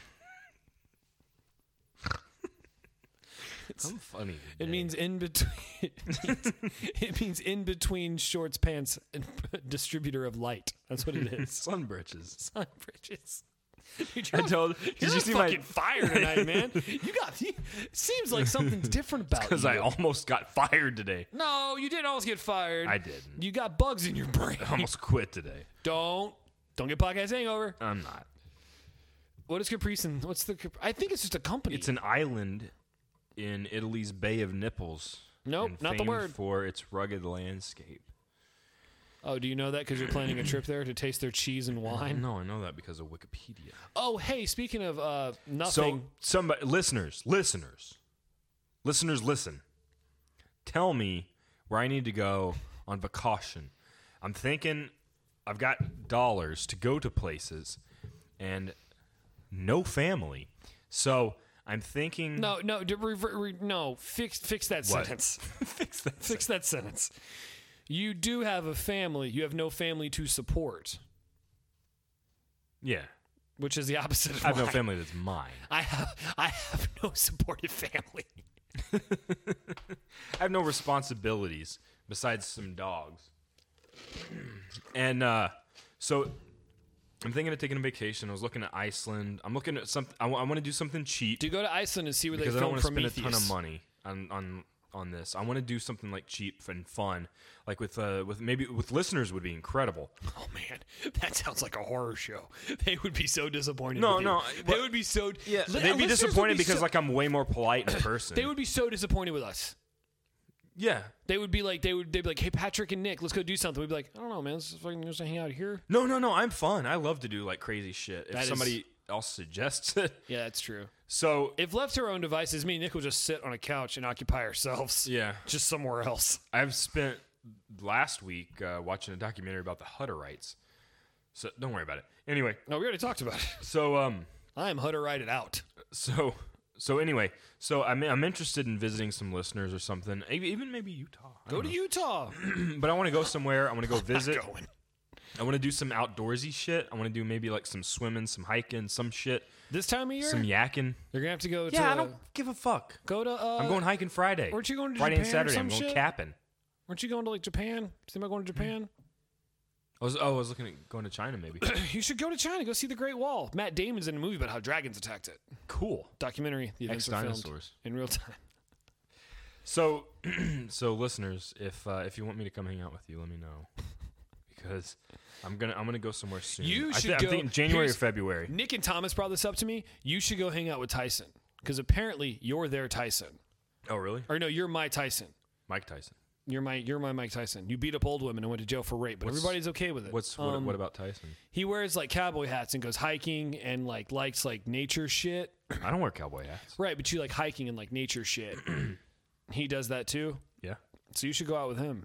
it's I'm funny. it today. means in between. It means, it means in between shorts, pants, and distributor of light. That's what it is. sun britches. Sun bridges. Dude, I you're told. You're Did you on see my? fucking fire tonight, man. You got. You, seems like something's different about you. Because I almost got fired today. No, you didn't almost get fired. I didn't. You got bugs in your brain. I almost quit today. Don't don't get podcast hangover. I'm not. What is Capri Sun? What's the? Cap- I think it's just a company. It's an island in Italy's Bay of Nipples. Nope, and not the famed word. for its rugged landscape. Oh, do you know that because you're planning a trip there to taste their cheese and wine? No, I know that because of Wikipedia. Oh, hey, speaking of uh, So, nothing. somebody, listeners, listeners, listeners, listen. Tell me where I need to go on vacation. I'm thinking I've got dollars to go to places and no family. So I'm thinking. no, no, d- re- re- no. Fix fix that What? sentence. Fix that. Fix that sentence. You do have a family. You have no family to support, Yeah. which is the opposite of I have no mine. family that's mine. I have I have no supportive family. I have no responsibilities besides some dogs. And uh, so I'm thinking of taking a vacation. I was looking at Iceland. I'm looking at something. I, w- I want to do something cheap Do you go to Iceland and see where because they I don't film want to spend Prometheus? a ton of money on on on this. I want to do something like cheap and fun, like with uh with maybe with listeners would be incredible. Oh man, that sounds like a horror show. They would be so disappointed. No, with you. no, they but- would be so. Yeah, li- they'd be listeners would disappointed be because so- like I'm way more polite in person. they would be so disappointed with us. yeah. They would be like, they would, they'd be like, hey Patrick and Nick, let's go do something. We'd be like, I don't know, man, let's just fucking just hang out here. No, no, no. I'm fun. I love to do like crazy shit. If That is- somebody else suggests it. Yeah, that's true. So If left to our own devices, me and Nick will just sit on a couch and occupy ourselves. yeah. Just somewhere else. I've spent last week uh, watching a documentary about the Hutterites. So don't worry about it. Anyway, No, we already talked about it. so um, I am Hutterited out. so so anyway, so I'm I'm interested in visiting some listeners or something. Maybe- Even maybe Utah. I Go don't to know. Utah. But I want to go somewhere. I want to go visit. Going. I want to do some outdoorsy shit. I want to do maybe like some swimming, some hiking, some shit, This time of year, some yakking. you're gonna have to go. Yeah, to, I don't give a fuck. go to. Uh, I'm going hiking Friday. weren't you going to Friday Japan and or Saturday? some I'm going shit? capping. Weren't you going to like Japan? Is anybody going to Japan? I was, oh, I was looking at going to China maybe. You should go to China. Go see the Great Wall. Matt Damon's in a movie about how dragons attacked it. Cool. Documentary. The events were filmed Ex-dinosaurs. in real time. So, so listeners, if uh, if you want me to come hang out with you, let me know, because I'm gonna I'm gonna go somewhere soon. You I should I'm go- thinking January or here's- February. Nick and Thomas brought this up to me. You should go hang out with Tyson because apparently you're their Tyson, Oh, really? or no, you're my Tyson. Mike Tyson. You're my you're my Mike Tyson. You beat up old women and went to jail for rape, but What's- everybody's okay with it. What's what, Um, what about Tyson? He wears like cowboy hats and goes hiking and like likes like nature shit. I don't wear cowboy hats. Right, but you like hiking and like nature shit. He does that too. Yeah. So you should go out with him.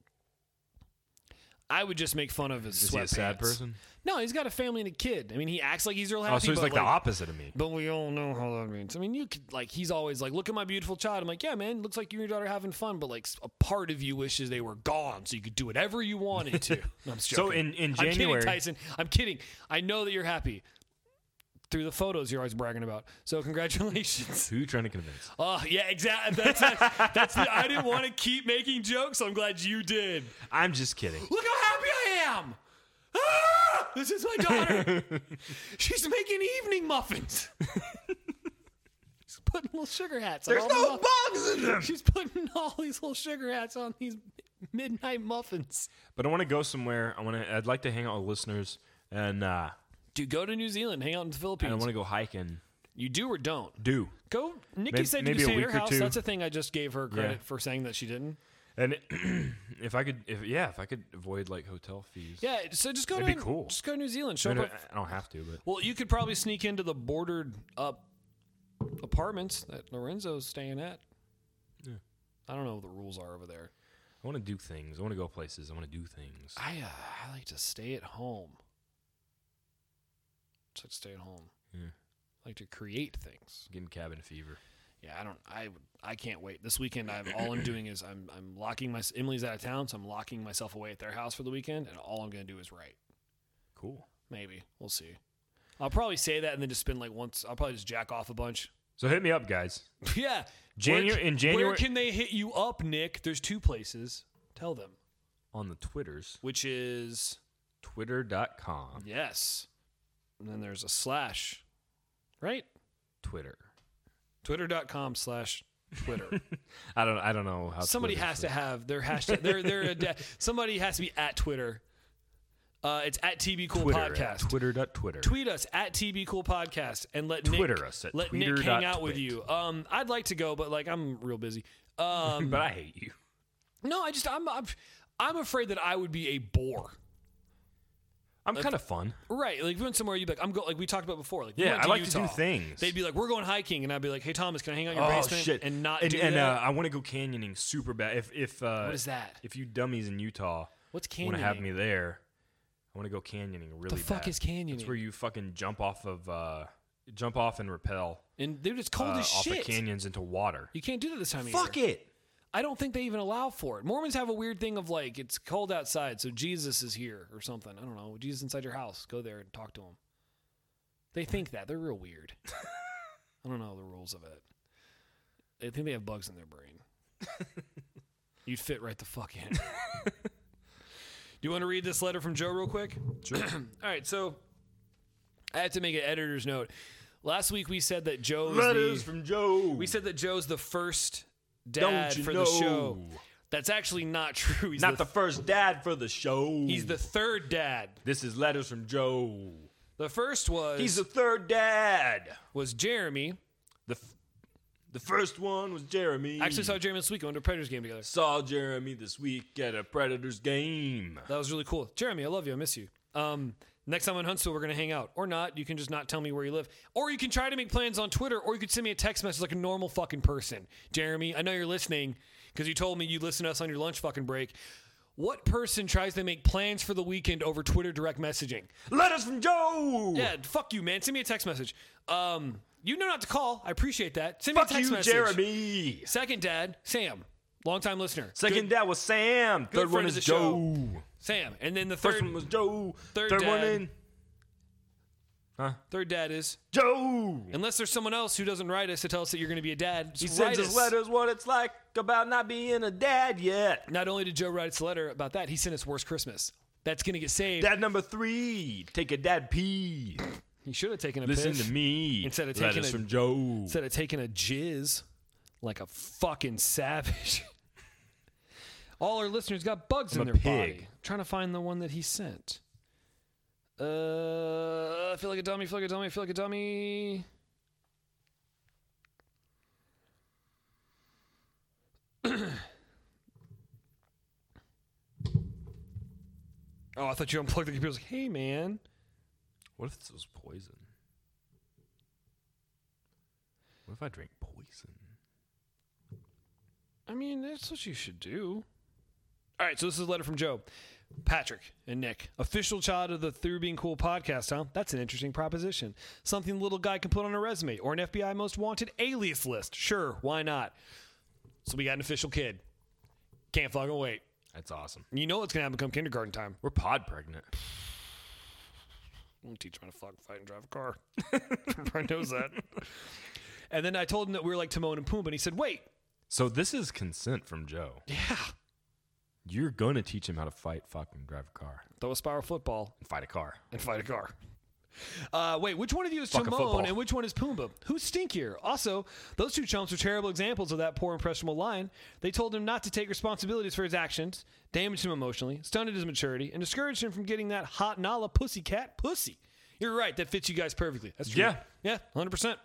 I would just make fun of his Is sweatpants. he a sad person? No, he's got a family and a kid. I mean, he acts like he's real happy. Oh, so he's but like, the opposite of me. But we all know how that means. I mean, you could like he's always like, look at my beautiful child. I'm like, yeah, man, looks like you and your daughter are having fun, but like a part of you wishes they were gone so you could do whatever you wanted to. No, I'm just So joking. in- in I'm January- kidding, Tyson. I'm kidding. I know that you're happy through the photos you're always bragging about. So congratulations. Who are you trying to convince? Oh yeah, exactly. That's that's. The, I didn't want to keep making jokes. So I'm glad you did. I'm just kidding. Look how happy I am. Ah, this is my daughter. She's making evening muffins. She's putting little sugar hats on. There's all the no muff- bugs in them. She's putting all these little sugar hats on these midnight muffins. But I want to go somewhere. I want to. I'd like to hang out with listeners, and uh, Dude, go to New Zealand. Hang out in the and Philippines. I want to go hiking. You do or don't? Do Go. Nikki Maybe- said maybe you a stay at week her or house. two. That's a thing I just gave her credit Yeah. for saying that she didn't. and it, if I could, if yeah, if I could avoid like hotel fees. Yeah, so just go That'd to be cool. Just go to New Zealand. I, Show mean, up. I don't have to, but Well, you could probably sneak into the bordered up apartments that Lorenzo's staying at. Yeah. I don't know what the rules are over there. I want to do things. I want to go places. I want to do things. I uh, I like to stay at home. Just like to stay at home. Yeah. I like to create things. Getting cabin fever. Yeah, I don't. I would- I can't wait. This weekend, I'm all I'm doing is I'm I'm locking my Emily's out of town, so I'm locking myself away at their house for the weekend, and all I'm gonna do is write. Cool. Maybe we'll see. I'll probably say that and then just spend like once. I'll probably just jack off a bunch. So hit me up, guys. Yeah. Janu- Where- in January- Where can they hit you up, Nick? There's two places. Tell them. On the Twitters, Which is twitter dot com. yes. And then there's a slash. Right? Twitter. Twitter.com slash Twitter. I don't. I don't know how. Somebody Twitter has to is. have their hashtag. They're, they're a de- somebody has to be at Twitter. Uh, it's at T B Cool Twitter Podcast. At Twitter dot Twitter. Tweet us at T B Cool Podcast and let Twitter Nick, us at let Twitter Nick dot hang out with twit. you. Um, I'd like to go, but like I'm real busy. Um, But I hate you. no, I just I'm, I'm I'm afraid that I would be a bore. I'm kind of fun. Right, like if we went somewhere, you'd be like, I'm go like we talked about before. Like we Yeah, went I to like to do Utah. things. They'd be like, we're going hiking, and I'd be like, hey Thomas, can I hang out in your Oh basement shit! and not and, do and, that? Uh, I want to go canyoning super bad. If if uh, What is that? If you dummies in Utah What's want to have canyoning? me there, I want to go canyoning really The fuck bad. is canyoning? It's where you fucking jump off of uh, jump off and rappel And dude, it's cold uh, as off shit. of canyons into water. You can't do that this time of Fuck year. it. I don't think they even allow for it. Mormons have a weird thing of like, it's cold outside, so Jesus is here or something. I don't know. Jesus inside your house. Go there and talk to him. They think that. They're real weird. I don't know the rules of it. They think they have bugs in their brain. You'd fit right the fuck in. Do you want to read this letter from Joe real quick? Sure. All right, so I had to make an editor's note. Last week we said that Joe's Letters the, from Joe. we said that Joe's the first dad Don't you for know? the show. That's actually not true. He's Not the, the first dad for the show. he's the third dad. This is letters from Joe. The first was He's the third dad. was Jeremy. The f- the first one was Jeremy. Actually saw Jeremy this week. We went to a Predators game together. saw Jeremy this week at a Predators game. That was really cool. Jeremy, I love you. I miss you. Um, next time I'm in Huntsville, we're going to hang out. Or not. You can just not tell me where you live. Or you can try to make plans on Twitter. Or you could send me a text message like a normal fucking person. Jeremy, I know you're listening because you told me you listen to us on your lunch fucking break. What person tries to make plans for the weekend over Twitter direct messaging? Letters from Joe. Yeah, fuck you, man. Send me a text message. Um, you know not to call. I appreciate that. Send Fuck me a text you, message. Jeremy. Second dad, Sam. Longtime listener. Second Good- dad was Sam. good Third one friend is of the show. Joe. Sam. And then the First third one was Joe. third Third one dad. in. Huh? third dad is, Joe. unless there's someone else who doesn't write us to tell us that you're going to be a dad, He just sends write us us. letters what it's like about not being a dad yet. Not only did Joe write us a letter about that, he sent us Worst Christmas. That's going to get saved. Dad number three. Take a dad pee. He should have taken a Listen piss to me. instead of taking Letters a, from Joe. instead of taking a jizz like a fucking savage. All our listeners got bugs I'm in a their pig. body. I'm trying to find the one that he sent. Uh, I feel like a dummy. I feel like a dummy. I feel like a dummy. Oh, I thought you unplugged the computer. I was like, hey, man. What if this was poison? What if I drank poison? I mean, that's what you should do. All right, so this is a letter from Joe. Patrick and Nick, official child of the Through Being Cool podcast, huh? That's an interesting proposition. Something the little guy can put on a resume or an F B I most wanted alias list. Sure, why not? So we got an official kid. Can't fucking wait. That's awesome. You know it's going to happen come kindergarten time. We're pod pregnant. I'm going to teach him how to fucking fight and drive a car. Everybody knows that. And then I told him that we were like Timon and Pumbaa, and he said, wait. So this is consent from Joe. Yeah. You're going to teach him how to fight, fucking drive a car. Throw a spiral football. And fight a car. And fight a car. Uh, wait, which one of you is Fuck a Timon football. and which one is Pumbaa? Who's stinkier? Also, those two chumps are terrible examples of that poor, impressionable lion. They told him not to take responsibilities for his actions, damaged him emotionally, stunted his maturity, and discouraged him from getting that hot Nala pussycat pussy. You're right. That fits you guys perfectly. That's true. Yeah. Yeah, one hundred percent.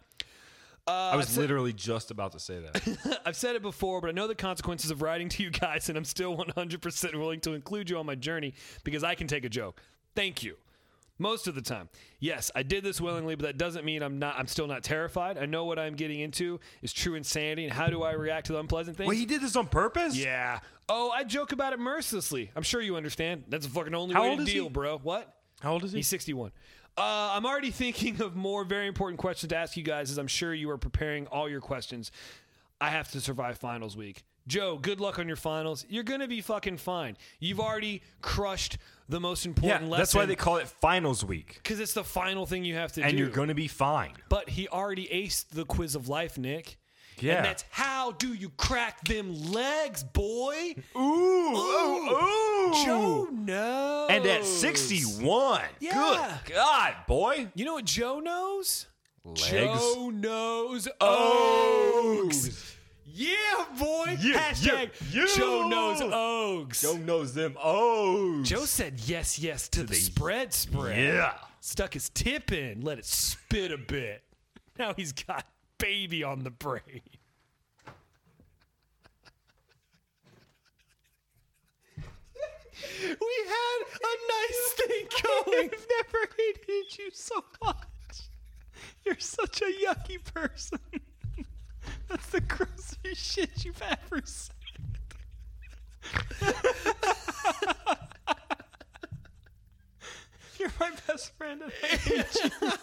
I was literally just about to say that. I've said it before, but I know the consequences of writing to you guys, and I'm still one hundred percent willing to include you on my journey because I can take a joke. Thank you. Most of the time. Yes, I did this willingly, but that doesn't mean I'm not. I'm still not terrified. I know what I'm getting into is true insanity, and how do I react to the unpleasant things? Wait, he did this on purpose? Yeah. Oh, I joke about it mercilessly. I'm sure you understand. That's the fucking only How way old to is deal, he? bro. What? How old is he? He's sixty-one. Uh, I'm already thinking of more very important questions to ask you guys as I'm sure you are preparing all your questions. I have to survive finals week. Joe, good luck on your finals. You're going to be fucking fine. You've already crushed the most Yeah, important lesson. that's why they call it finals week. Because it's the final thing you have to And do. you're going to be fine. But he already aced the quiz of life, Nick. Yeah. And that's how do you crack them legs, boy? Ooh, ooh, ooh. Joe knows. And at sixty-one. Yeah. Good God, boy. You know what Joe knows? Legs. Joe knows Oaks. Oaks. Yeah, boy. Yeah, Hashtag yeah, yeah. Joe knows Oaks. Joe knows them. Oh. Joe said yes, yes to, the, the- spread spread. Yeah. Stuck his tip in, let it spit a bit. Now he's got baby on the brain. We had a nice thing going. I've never hated you so much. You're such a yucky person. That's the grossest shit you've ever said. You're my best friend and I hate you.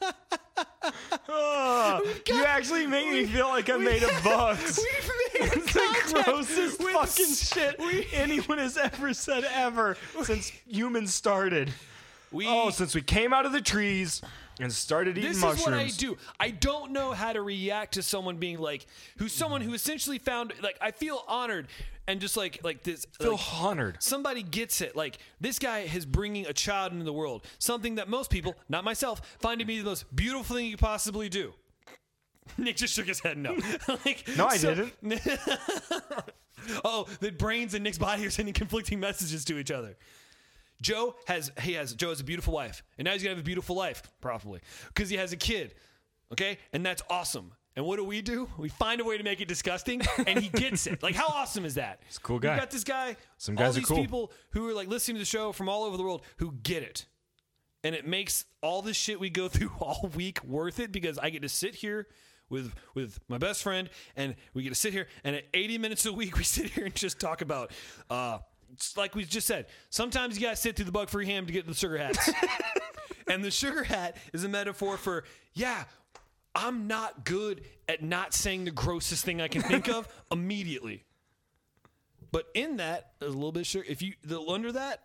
Oh, you actually make me feel like I'm made of bugs. We've made It's the contact grossest with fucking s- shit anyone has ever said ever since humans started. We, Oh, since we came out of the trees and started eating this mushrooms. is what I do. I don't know how to react to someone being like, who's someone who essentially found, like, I feel honored and just like, like this. Feel like, honored. Somebody gets it. Like, this guy is bringing a child into the world. Something that most people, not myself, find to be the most beautiful thing you could possibly do. Nick just shook his head no. like, No, I so- didn't. Oh, the brains and Nick's body are sending conflicting messages to each other. Joe has he has Joe has a beautiful wife, and now he's gonna have a beautiful life, probably, because he has a kid. Okay, and that's awesome. And what do we do? We find a way to make it disgusting, and he gets it. Like, how awesome is that? He's a cool guy. We got this guy. Some all guys are these cool. people who are like listening to the show from all over the world who get it, and it makes all this shit we go through all week worth it because I get to sit here with with my best friend, and we get to sit here, and at eighty minutes a week, we sit here and just talk about. Uh, It's like we just said, sometimes you gotta sit through the bug free ham to get to the sugar hats. And the sugar hat is a metaphor for, yeah, I'm not good at not saying the grossest thing I can think of immediately. But in that, there's a little bit of sugar. If you, the, under that,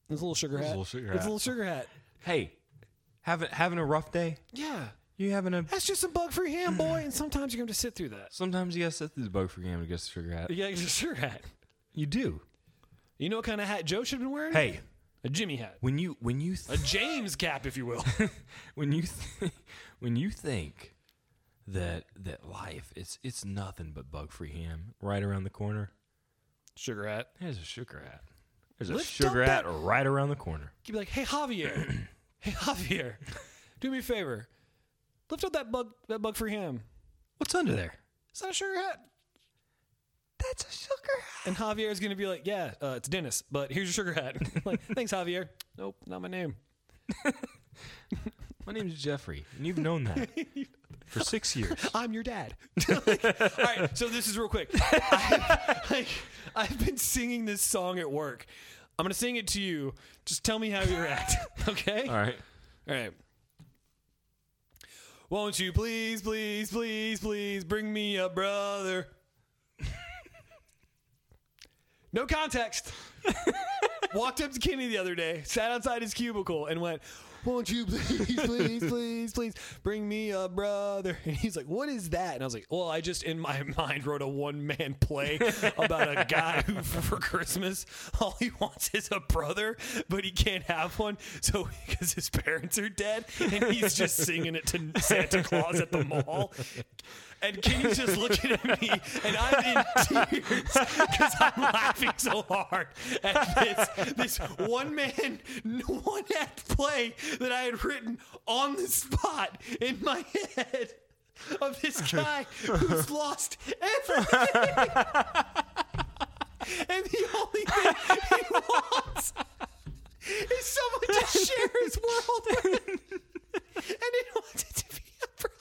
It's a little sugar It's a hat. little sugar It's a hat. little sugar hat. Hey, having having a rough day? Yeah. You having a? That's just a bug-free ham, boy, and sometimes you're going to sit through that. Sometimes you gotta sit through the bug for game to get the sugar hat. Yeah, it's a sugar hat. You do. You know what kind of hat Joe should have been wearing? Hey, A Jimmy hat. when you when you A th- James cap, if you will. when you th- when you think that that life it's it's nothing but bug free ham right around the corner, Sugar hat. there's a sugar hat. There's a Lift sugar up hat that- right around the corner. You'd be like, hey, Javier. hey, Javier. Do me a favor. Lift up that bug that bug-free ham. What's under there? Is that a sugar hat? That's a sugar hat. And Javier's going to be like, yeah, uh, it's Dennis, but here's your sugar hat. like, thanks, Javier. Nope, not my name. My name is Jeffrey, and you've known that for six years. I'm your dad. Like, all right, so this is real quick. I, like, I've been singing this song at work. I'm going to sing it to you. Just tell me how you react, okay? All right. All right. Won't you please, please, please, please bring me a brother? No context. Walked up to Kenny the other day, sat outside his cubicle, and went, won't you please, please, please, please bring me a brother? And he's like, what is that? And I was like, well, I just in my mind wrote a one-man play about a guy who for Christmas, all he wants is a brother, but he can't have one, so because his parents are dead, and he's just singing it to Santa Claus at the mall. And Kenny's just looking at me, and I'm in tears because I'm laughing so hard at this this one man, one act play that I had written on the spot in my head of this guy who's lost everything. And the only thing he wants is someone to share his world with. And he wants it to be a brother.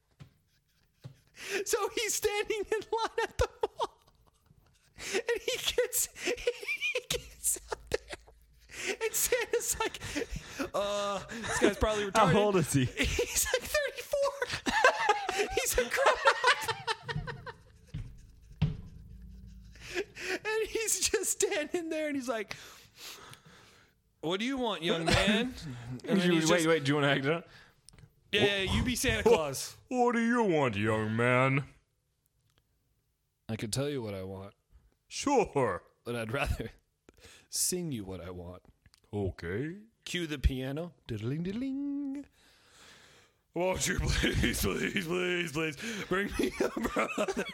So he's standing in line at the mall, and he gets he gets out there, and Santa's like, "Uh, this guy's probably retarded." How old is he? He's like thirty-four. He's a grown up, and he's just standing there, and he's like, "What do you want, young man?" And then wait, he's wait, just- wait. Do you want to act it out? Yeah, yeah, you be Santa Claus. What do you want, young man? I could tell you what I want, Sure. but I'd rather sing you what I want. Okay. Cue the piano. Diddling, diddling. Won't you please, please, please, please bring me a brother?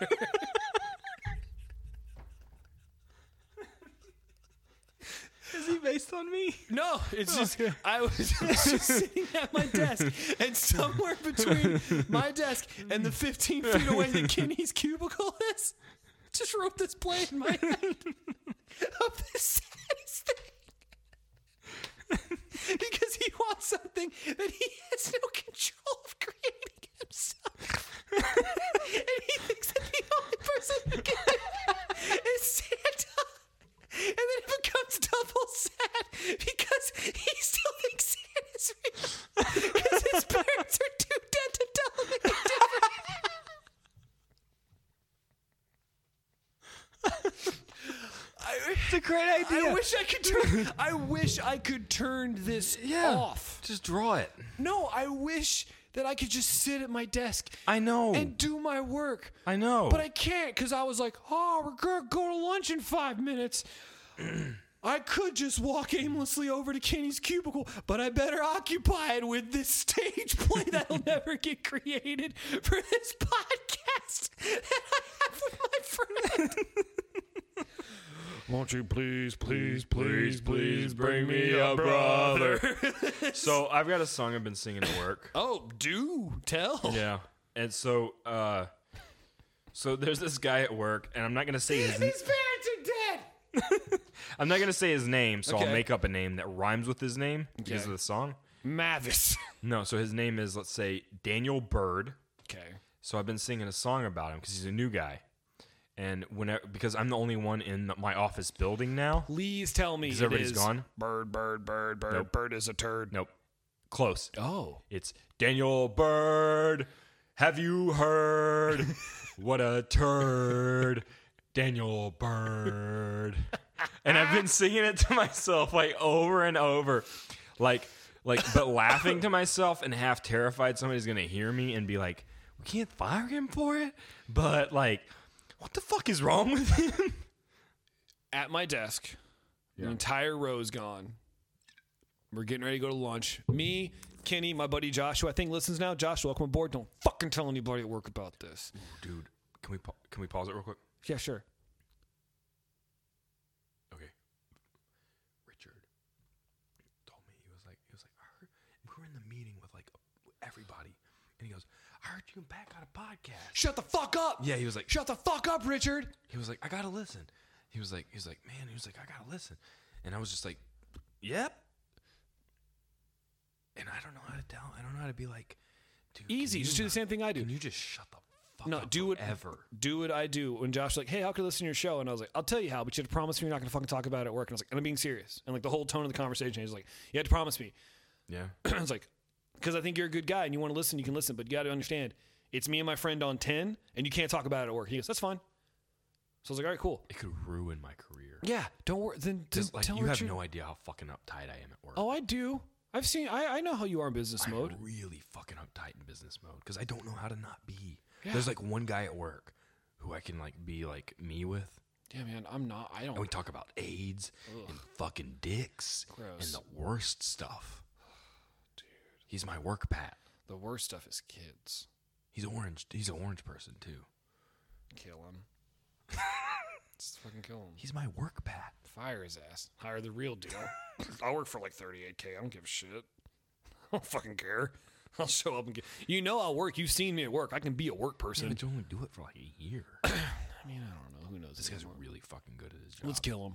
Is he based on me? No, it's just I was just sitting at my desk, and somewhere between my desk and the fifteen feet away that Kenny's cubicle is, just wrote this play in my head of the saddest thing. Because he wants something that he has no control of creating himself. And he thinks that the only person who can do that is Santa. And then it becomes double sad because he still thinks Santa's real. Because his parents are too dead to tell him anything different. I, It's a great idea. I wish I could turn. I wish I could turn this off. Just draw it. No, I wish that I could just sit at my desk I know. and do my work. I know. But I can't because I was like, oh, we're going to go to lunch in five minutes. I could just walk aimlessly over to Kenny's cubicle, but I better occupy it with this stage play that'll never get created for this podcast that I have with my friend. Won't you please, please, please, please bring me a brother? So I've got a song I've been singing at work. Oh, do tell. Yeah. And so uh so there's this guy at work, and I'm not gonna say his His parents are dead. I'm not gonna say his name, so Okay. I'll make up a name that rhymes with his name because Okay. of the song. Mavis. No, so his name is, let's say, Daniel Bird. Okay. So I've been singing a song about him because he's a new guy, and whenever because I'm the only one in my office building now. Please tell me Because it everybody's is gone? Bird, bird, bird, bird, Nope. bird is a turd. Nope, close. Oh. It's Daniel Bird. Have you heard? What a turd, Daniel Bird. And I've been singing it to myself like over and over, like, like, but laughing to myself and half terrified somebody's gonna hear me and be like, "We can't fire him for it." But like, what the fuck is wrong with him? At my desk, Yeah. the entire row's gone. We're getting ready to go to lunch. Me, Kenny, my buddy Josh, who I think listens now. Josh, welcome aboard. Don't fucking tell anybody at work about this. Dude, can we pa- can we pause it real quick? Yeah, sure. Okay. Richard told me, he was like, he was like, I heard, we were in the meeting with like everybody, and he goes, I heard you back on a podcast. Shut the fuck up. Yeah, he was like, Shut the fuck up, Richard. he was like, I gotta listen. He was like, he was like, man, he was like, I gotta listen, and I was just like, yep. And I don't know how to tell. I don't know how to be like, dude. Easy. can Just you do the not- same thing I do. Can you just shut the fuck No, up do what forever? do what I do. When Josh was like, hey, how can I listen to your show? And I was like, I'll tell you how, but you have to promise me you're not going to fucking talk about it at work. And I was like, and I'm being serious. And like the whole tone of the conversation is like, you have to promise me. Yeah. I was like, because I think you're a good guy and you want to listen, you can listen, but you got to understand, it's me and my friend on ten, and you can't talk about it at work. He goes, that's fine. So I was like, all right, cool. It could ruin my career. Yeah, don't worry. Then, then Just like tell you have Richard. no idea how fucking uptight I am at work. Oh, I do. I've seen. I, I know how you are in business I'm mode. really fucking uptight in business mode because I don't know how to not be. Yeah. There's like one guy at work who I can like be like me with, Yeah, man. I'm not. I and we don't. talk about AIDS and fucking dicks Gross. and the worst stuff. Dude, he's my work pat. The worst stuff is kids. He's orange. He's an orange person too. Kill him. Just fucking kill him. He's my work pat. Fire his ass. Hire the real deal. I'll work for like thirty-eight K. I don't give a shit. I don't fucking care. I'll show up and get. You know I'll work. You've seen me at work. I can be a work Yeah, person. but you only do it for like a year. I mean, I don't know. Who knows? This guy's anymore. really fucking good at his job. Let's kill him.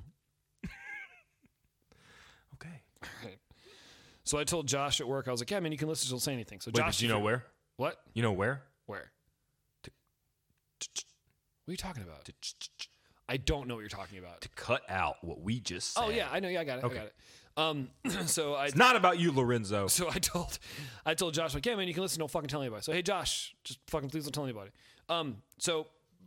Okay. So I told Josh at work, I was like, yeah, man, you can listen. She'll say anything. So Wait, Josh, but you know where? What? You know where? Where? What are you talking about? I don't know what you're talking about. To cut out what we just said. Oh yeah, I know. Yeah, I got it. Okay. I got it. Um, so I It's not about you, Lorenzo. so I told I told Josh like, yeah, man, you can listen. Don't fucking tell anybody. So hey, Josh, just fucking please don't tell anybody. Um, so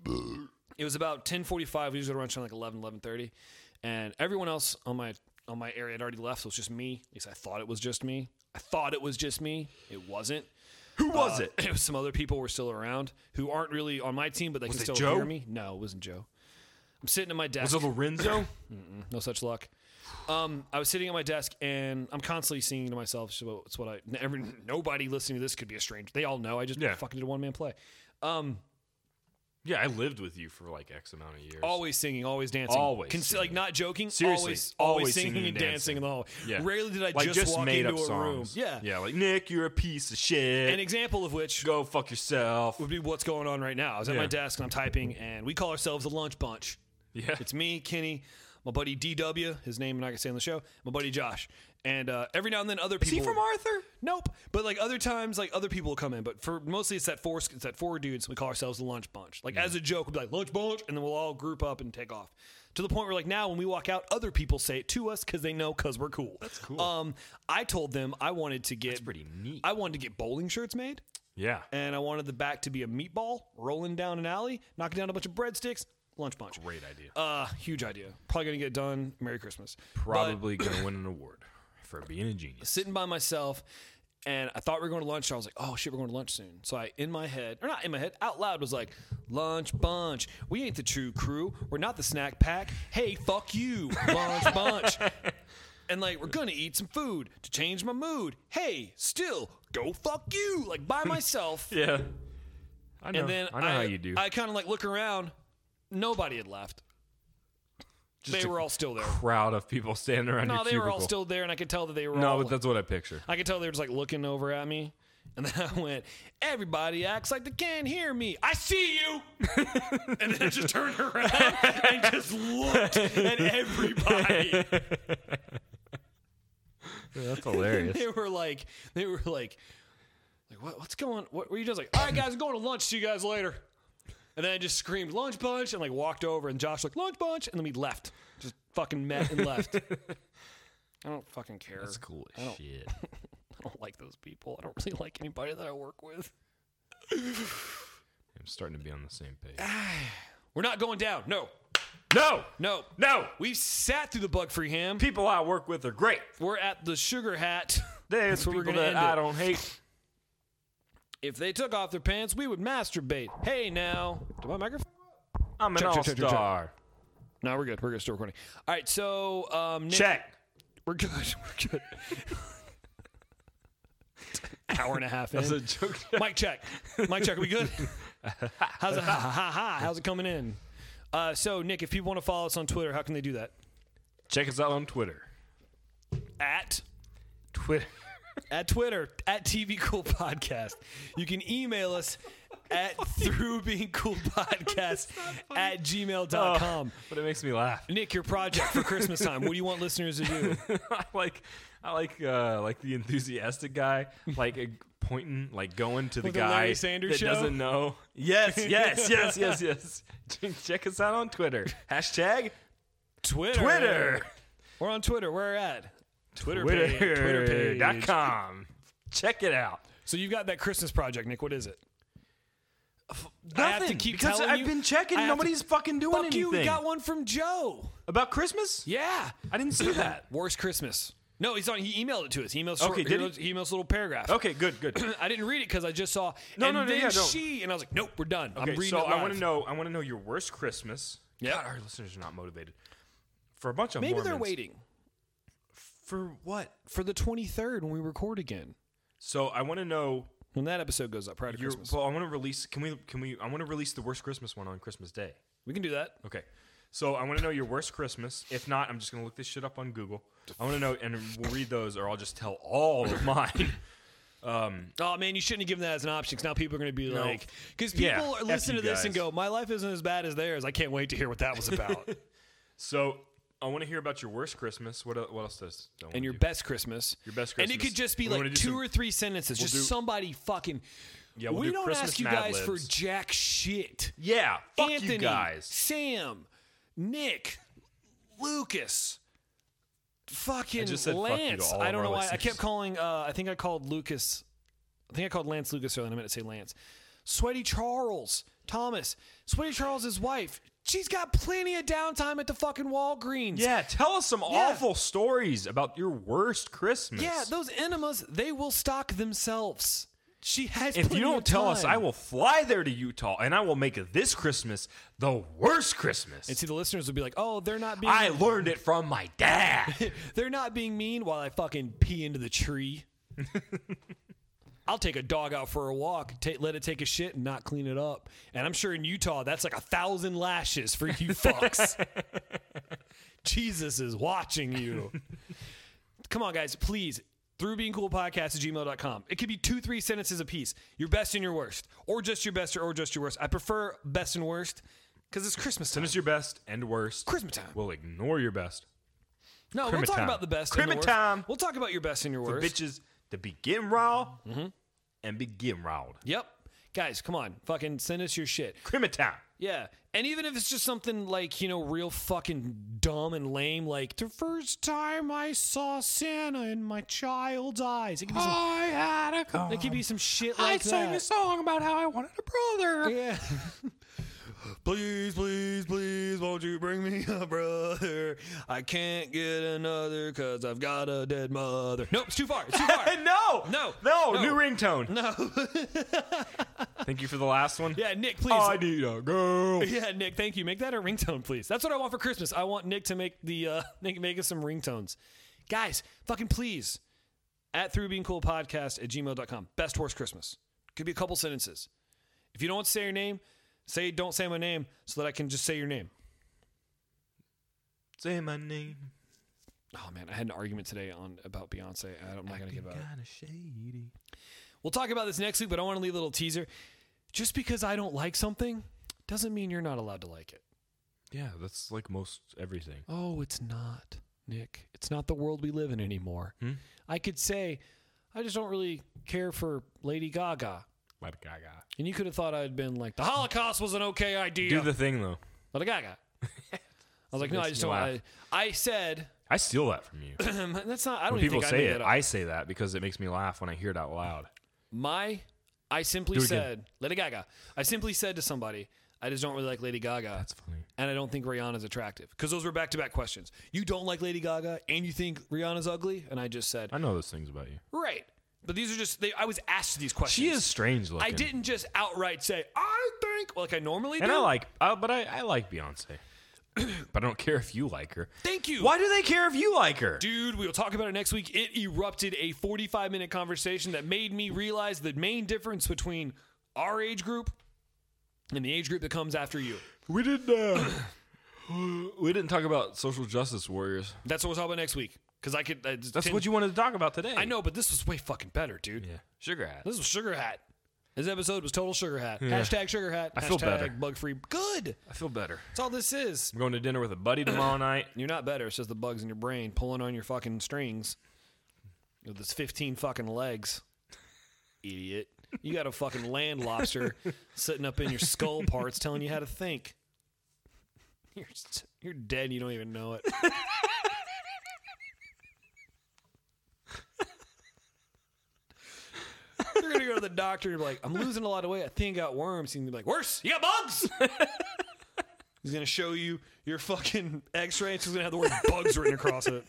it was about ten forty-five. We usually go to lunch around like eleven, eleven thirty, and everyone else on my on my area had already left. So it was just me. At least I thought it was just me. I thought it was just me. It wasn't. Who was Uh, it? It was some other people were still around who aren't really on my team, but they Was can it still Joe? hear me. No, it wasn't Joe. I'm sitting at my desk. Was it Lorenzo? No such luck. Um, I was sitting at my desk and I'm constantly singing to myself. So it's what I. Every, nobody listening to this could be a stranger. They all know. I just Yeah. fucking did a one man play. Um, Yeah, I lived with you for like X amount of years. always singing, always dancing. Always Cons- singing. like not joking. Seriously, always, always always singing, singing and and dancing in the hallway. Yeah. Rarely did I like just, just walk made into up a songs. room. Yeah. Yeah, like Nick, you're a piece of shit. An example of which Go fuck yourself. would be what's going on right now. I was at Yeah. my desk and I'm typing, and we call ourselves the Lunch Bunch. Yeah. It's me, Kenny, my buddy D W, his name I'm not gonna say on the show, my buddy Josh, and uh, every now and then other Is people. he from Arthur? Nope. But like other times, like other people will come in. But for mostly it's that four it's that four dudes. We call ourselves the Lunch Bunch. Like as a joke, we'll be like Lunch Bunch, and then we'll all group up and take off. To the point where like now when we walk out, other people say it to us because they know because we're cool. That's cool. Um, I told them I wanted to get That's pretty neat. I wanted to get bowling shirts made, Yeah. and I wanted the back to be a meatball rolling down an alley, knocking down a bunch of breadsticks. Lunch Bunch. Great idea. Uh, huge idea. Probably gonna get it done. Merry Christmas. But- Probably gonna win an award for being a genius. sitting by myself, and I thought we were going to lunch. So I was like, oh shit, we're going to lunch soon. So I, in my head, or not in my head, out loud was like, Lunch Bunch. We ain't the true crew. We're not the snack pack. Hey, fuck you, Lunch Bunch. And like, we're going to eat some food to change my mood. Hey, still, go fuck you. Like by myself. Yeah. I know. And then I know how you do. I kind of like look around. Nobody had left. Just they a were all still there. Crowd of people standing around No, your they were all cubicle. still there, and I could tell that they were No, all. but that's what I picture. I could tell they were just like looking over at me. And then I went, everybody acts like they can't hear me. I see you. And then I just turned around and just looked at everybody. That's hilarious. They were like, they were like, like what, what's going on? What were you just like, all right, guys, I'm going to lunch. See you guys later. And then I just screamed, Lunch Bunch, and like walked over, and Josh like, Lunch Bunch, and then we left. Just fucking met and left. I don't fucking care. That's cool I as don't- shit. I don't like those people. I don't really like anybody that I work with. I'm starting to be on the same page. We're not going down. No. No. No. No. We sat through the bug-free ham. People I work with are great. We're at the Sugar Hat. There's That's where we're people gonna that end I it. don't hate. If they took off their pants, we would masturbate. Hey, now. Do my microphone? I'm an Check, check, check, check, check. all-star. No, we're good. We're good. Still recording. All right, so um, Nick, Check. We're good. We're good. Hour and a half in. That's a joke. Mic check. Mic check. Are we good? How's it? Ha, ha, ha. How's it coming in? Uh, so, Nick, if people want to follow us on Twitter, how can they do that? Check us out on Twitter. At Twitter. at Twitter at T V Cool Podcast. You can email us at through being cool podcast at gmail dot com. Oh, but it makes me laugh. Nick, your project for Christmas time. What do you want listeners to do? I like, I like, uh, like the enthusiastic guy, like uh, pointing, like going to the With the guy Larry Sanders that show? doesn't know. Yes, yes, yes, yes, yes. Check us out on Twitter. Hashtag Twitter. Twitter. We're on Twitter. Where at? Twitter Twitter. page. Twitter page. Dot com. Check it out. So you've got that Christmas project, Nick. What is it? Nothing. I have to keep because telling I've you. been checking. I have to- Nobody's fucking doing Fuck anything. you. We got one from Joe. About Christmas? Yeah. I didn't see that. Worst Christmas. No, he's on. He emailed it to us. He emailed. Short, Okay, did he? he? Emailed, he emailed a little paragraph. Okay, good, good. I didn't read it because I just saw. No, and no, no, then yeah, no. she and I was like, nope, we're done. I'm Okay, reading so it live. I want to know. I want to know your worst Christmas. Yep. God, our listeners are not motivated. For a bunch of Maybe Mormons. they're waiting For what? for the twenty-third when we record again. So I want to know When that episode goes up prior to your. Christmas. Well, I want to release. Can we? Can we? I want to release the worst Christmas one on Christmas Day. We can do that. Okay. So I want to know your worst Christmas. If not, I'm just gonna look this shit up on Google. I want to know, and we'll read those, or I'll just tell all of mine. Um, Oh man, you shouldn't have given that as an option because now people are going to be No. like, because people Yeah, are F listening you to this and guys. go, my life isn't as bad as theirs. I can't wait to hear what that was about. so I want to hear about your worst Christmas. What? el- What else does? I wanna And your do? best Christmas. Your best And it Christmas. could just be We wanna like do two some- or three sentences. We'll just do- somebody fucking. Yeah, we'll we do don't Christmas ask you Mad guys for Libs. jack shit. Yeah. Fuck Anthony, you guys. Sam, Nick, Lucas, fucking I just said fuck you to Lance. all I of don't our know why. I listeners. kept calling. Uh, I think I called Lucas. I think I called Lance Lucas earlier, and I meant to say Lance. Sweaty Charles, Thomas, Sweaty Charles' wife. She's got plenty of downtime at the fucking Walgreens. Yeah, tell us some Yeah. awful stories about your worst Christmas. Yeah, those enemas, they will stock themselves. She has if plenty you don't of tell us, time. I will fly there to Utah and I will make this Christmas the worst Christmas. And see, the listeners will be like, oh, they're not being I learned it from my dad. they're not being mean while I fucking pee into the tree. I'll take a dog out for a walk, ta let it take a shit, and not clean it up. And I'm sure in Utah, that's like a thousand lashes for you fucks. Jesus is watching you. Come on, guys, please. Through being cool podcast at gmail dot com. It could be two, three sentences apiece. Your best and your worst. Or just your best or just your worst. I prefer best and worst because it's Christmas time. Send us your best and worst. Christmas time. We'll ignore your best. No, we'll Crimin' talk time. about the best Crimin' and the worst. time. We'll talk about your best and your For worst. bitches to be getting raw and be getting rawed. Yep. Guys, come on. Fucking send us your shit. Crimin' time. Yeah. And even if it's just something like, you know, real fucking dumb and lame, like the first time I saw Santa in my child's eyes. It could be some, I had a car. it could be some shit like that. song about how I wanted a brother. Yeah. Please, please, please, won't you bring me a brother? I can't get another because I've got a dead mother. Nope, it's too far. It's too far. no. No. No. No. New ringtone. No. Thank you for the last one. Yeah, Nick, please. I need a girl. Yeah, Nick, thank you. Make that a ringtone, please. That's what I want for Christmas. I want Nick to make the uh make, make us some ringtones. Guys, fucking please. At Through Being Cool Podcast at gmail dot com. Best worst Christmas. Could be a couple sentences. If you don't want to say your name, say don't say my name so that I can just say your name. Say my name. Oh man, I had an argument today on about Beyonce. I'm not gonna give out. Kind of shady. We'll talk about this next week, but I want to leave a little teaser. Just because I don't like something doesn't mean you're not allowed to like it. Yeah, that's like most everything. Oh, it's not, Nick. It's not the world we live in anymore. Hmm? I could say, I just don't really care for Lady Gaga. Lady Gaga. And you could have thought I'd been like, the Holocaust was an okay idea. Do the thing though. Lady Gaga. I was like, no, I makes just me don't. I, laugh. I said, I steal that from you. that's not, I don't When even people think say I made it, that up. I say that because it makes me laugh when I hear it out loud. My, I simply Do it again. said, Lady Gaga. I simply said to somebody, I just don't really like Lady Gaga. That's funny. And I don't think Rihanna's attractive. Because those were back-to-back questions. You don't like Lady Gaga and you think Rihanna's ugly? And I just said, I know those things about you. right. But these are just, they, I was asked these questions. She is strange looking. I didn't just outright say, I think, like I normally do. And I like, uh, but I, I like Beyonce. But I don't care if you like her. Thank you. Why do they care if you like her? Dude, we will talk about it next week. It erupted a forty-five minute conversation that made me realize the main difference between our age group and the age group that comes after you. We didn't. Uh, we didn't talk about social justice warriors. That's what we'll talk about next week. Because I could. Uh, That's ten, what you wanted to talk about today. I know, but this was way fucking better, dude. Yeah, sugar hat. This was Sugar Hat. This episode was total Sugar Hat. Yeah. Hashtag Sugar Hat. I feel better. Hashtag bug free. Good. I feel better. That's all this is. I'm going to dinner with a buddy tomorrow night. You're not better. It's just the bugs in your brain pulling on your fucking strings with this fifteen fucking legs. Idiot. You got a fucking land lobster sitting up in your skull parts telling you how to think. You're, you're dead and you don't even know it. You're going to go to the doctor and be like, I'm losing a lot of weight. I think I got worms. He's going to be like, worse, you got bugs. He's going to show you your fucking x-ray. It's going to have the word bugs written across it.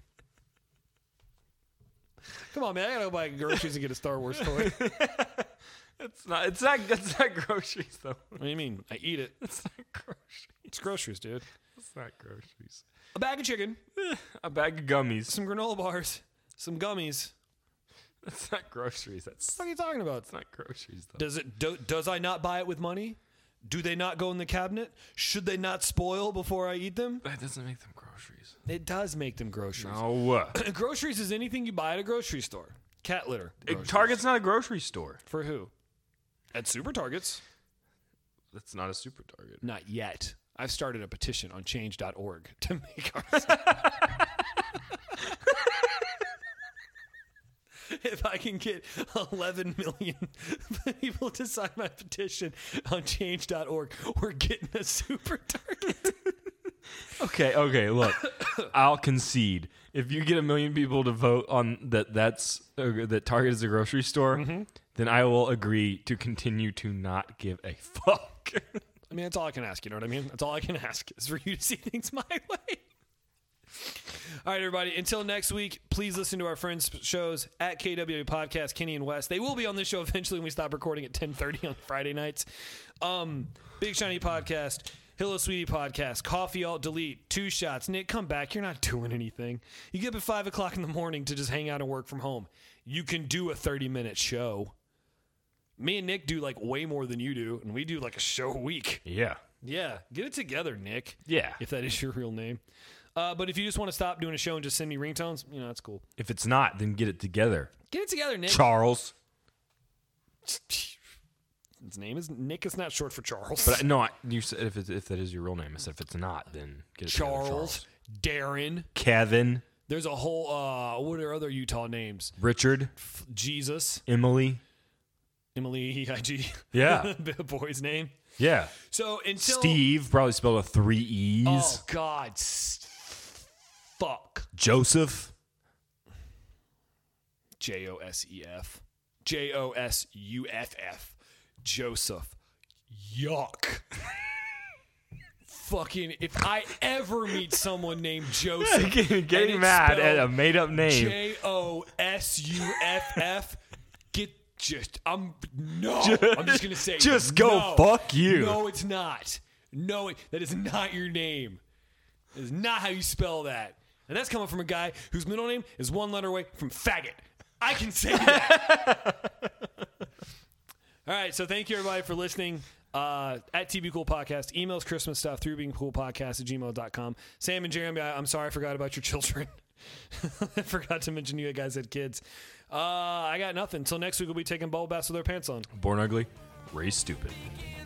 Come on, man. I got to go buy groceries and get a Star Wars toy. It's not. It's not. It's not groceries though. What do you mean? I eat it. It's not groceries. It's groceries, dude. It's not groceries. A bag of chicken, A bag of gummies. some granola bars, some gummies. That's not groceries. That's. What are you talking about? It's not groceries though. Does it? Do, does I not buy it with money? Do they not go in the cabinet? Should they not spoil before I eat them? That doesn't make them groceries. It does make them groceries. No. Groceries is anything you buy at a grocery store. Cat litter. groceries. Target's not a grocery store. For who? At Super Targets. That's not a super Target. Not yet. I've started a petition on change dot org to make our. If I can get eleven million people to sign my petition on change dot org, we're getting a Super Target. Okay, okay, look. I'll concede. If you get a million people to vote on that that's uh, that Target is a grocery store, Mm-hmm. then I will agree to continue to not give a fuck. I mean, that's all I can ask. You know what I mean? That's all I can ask is for you to see things my way. All right, everybody. Until next week, please listen to our friends' shows at K W Podcast, Kenny and Wes. They will be on this show eventually when we stop recording at ten thirty on Friday nights. Um, Big Shiny Podcast, Hello Sweetie Podcast, Coffee Alt Delete, Two Shots. Nick, come back. You're not doing anything. You get up at five o'clock in the morning to just hang out and work from home. You can do a thirty-minute show. Me and Nick do like way more than you do, and we do like a show a week. Yeah. Yeah, get it together, Nick. Yeah. If that is your real name. Uh, but if you just want to stop doing a show and just send me ringtones, you know, that's cool. If it's not, then get it together. Get it together, Nick. Charles. His name is Nick. It's not short for Charles. But I- no, I, you said if it's, if that is your real name. I said if it's not, then get it Charles, together. Charles. Darren. Kevin. There's a whole, uh, what are other Utah names? Richard. F- Jesus. Emily. Emily E I G. Yeah. The boy's name. Yeah. So until. Steve, probably spelled with three E's. Oh, God. S- fuck. Joseph. J O S E F. J O S U F F. Joseph. Yuck. Fucking, if I ever meet someone named Joseph. Getting and it's mad at a spelled made up name. J O S U F F. Get just, I'm, no. I'm just going to say. Just go no. fuck you. No, it's not. No, it, that is not your name. That is not how you spell that. And that's coming from a guy whose middle name is one letter away from faggot. I can say that. All right, so thank you everybody for listening. Uh, at T B Cool Podcast, emails Christmas stuff through being cool podcast at gmail dot com. Sam and Jeremy, I, I'm sorry I forgot about your children. I forgot to mention you guys had kids. Uh, I got nothing. Until next week, we'll be taking bubble baths with our pants on. Born ugly, raised stupid.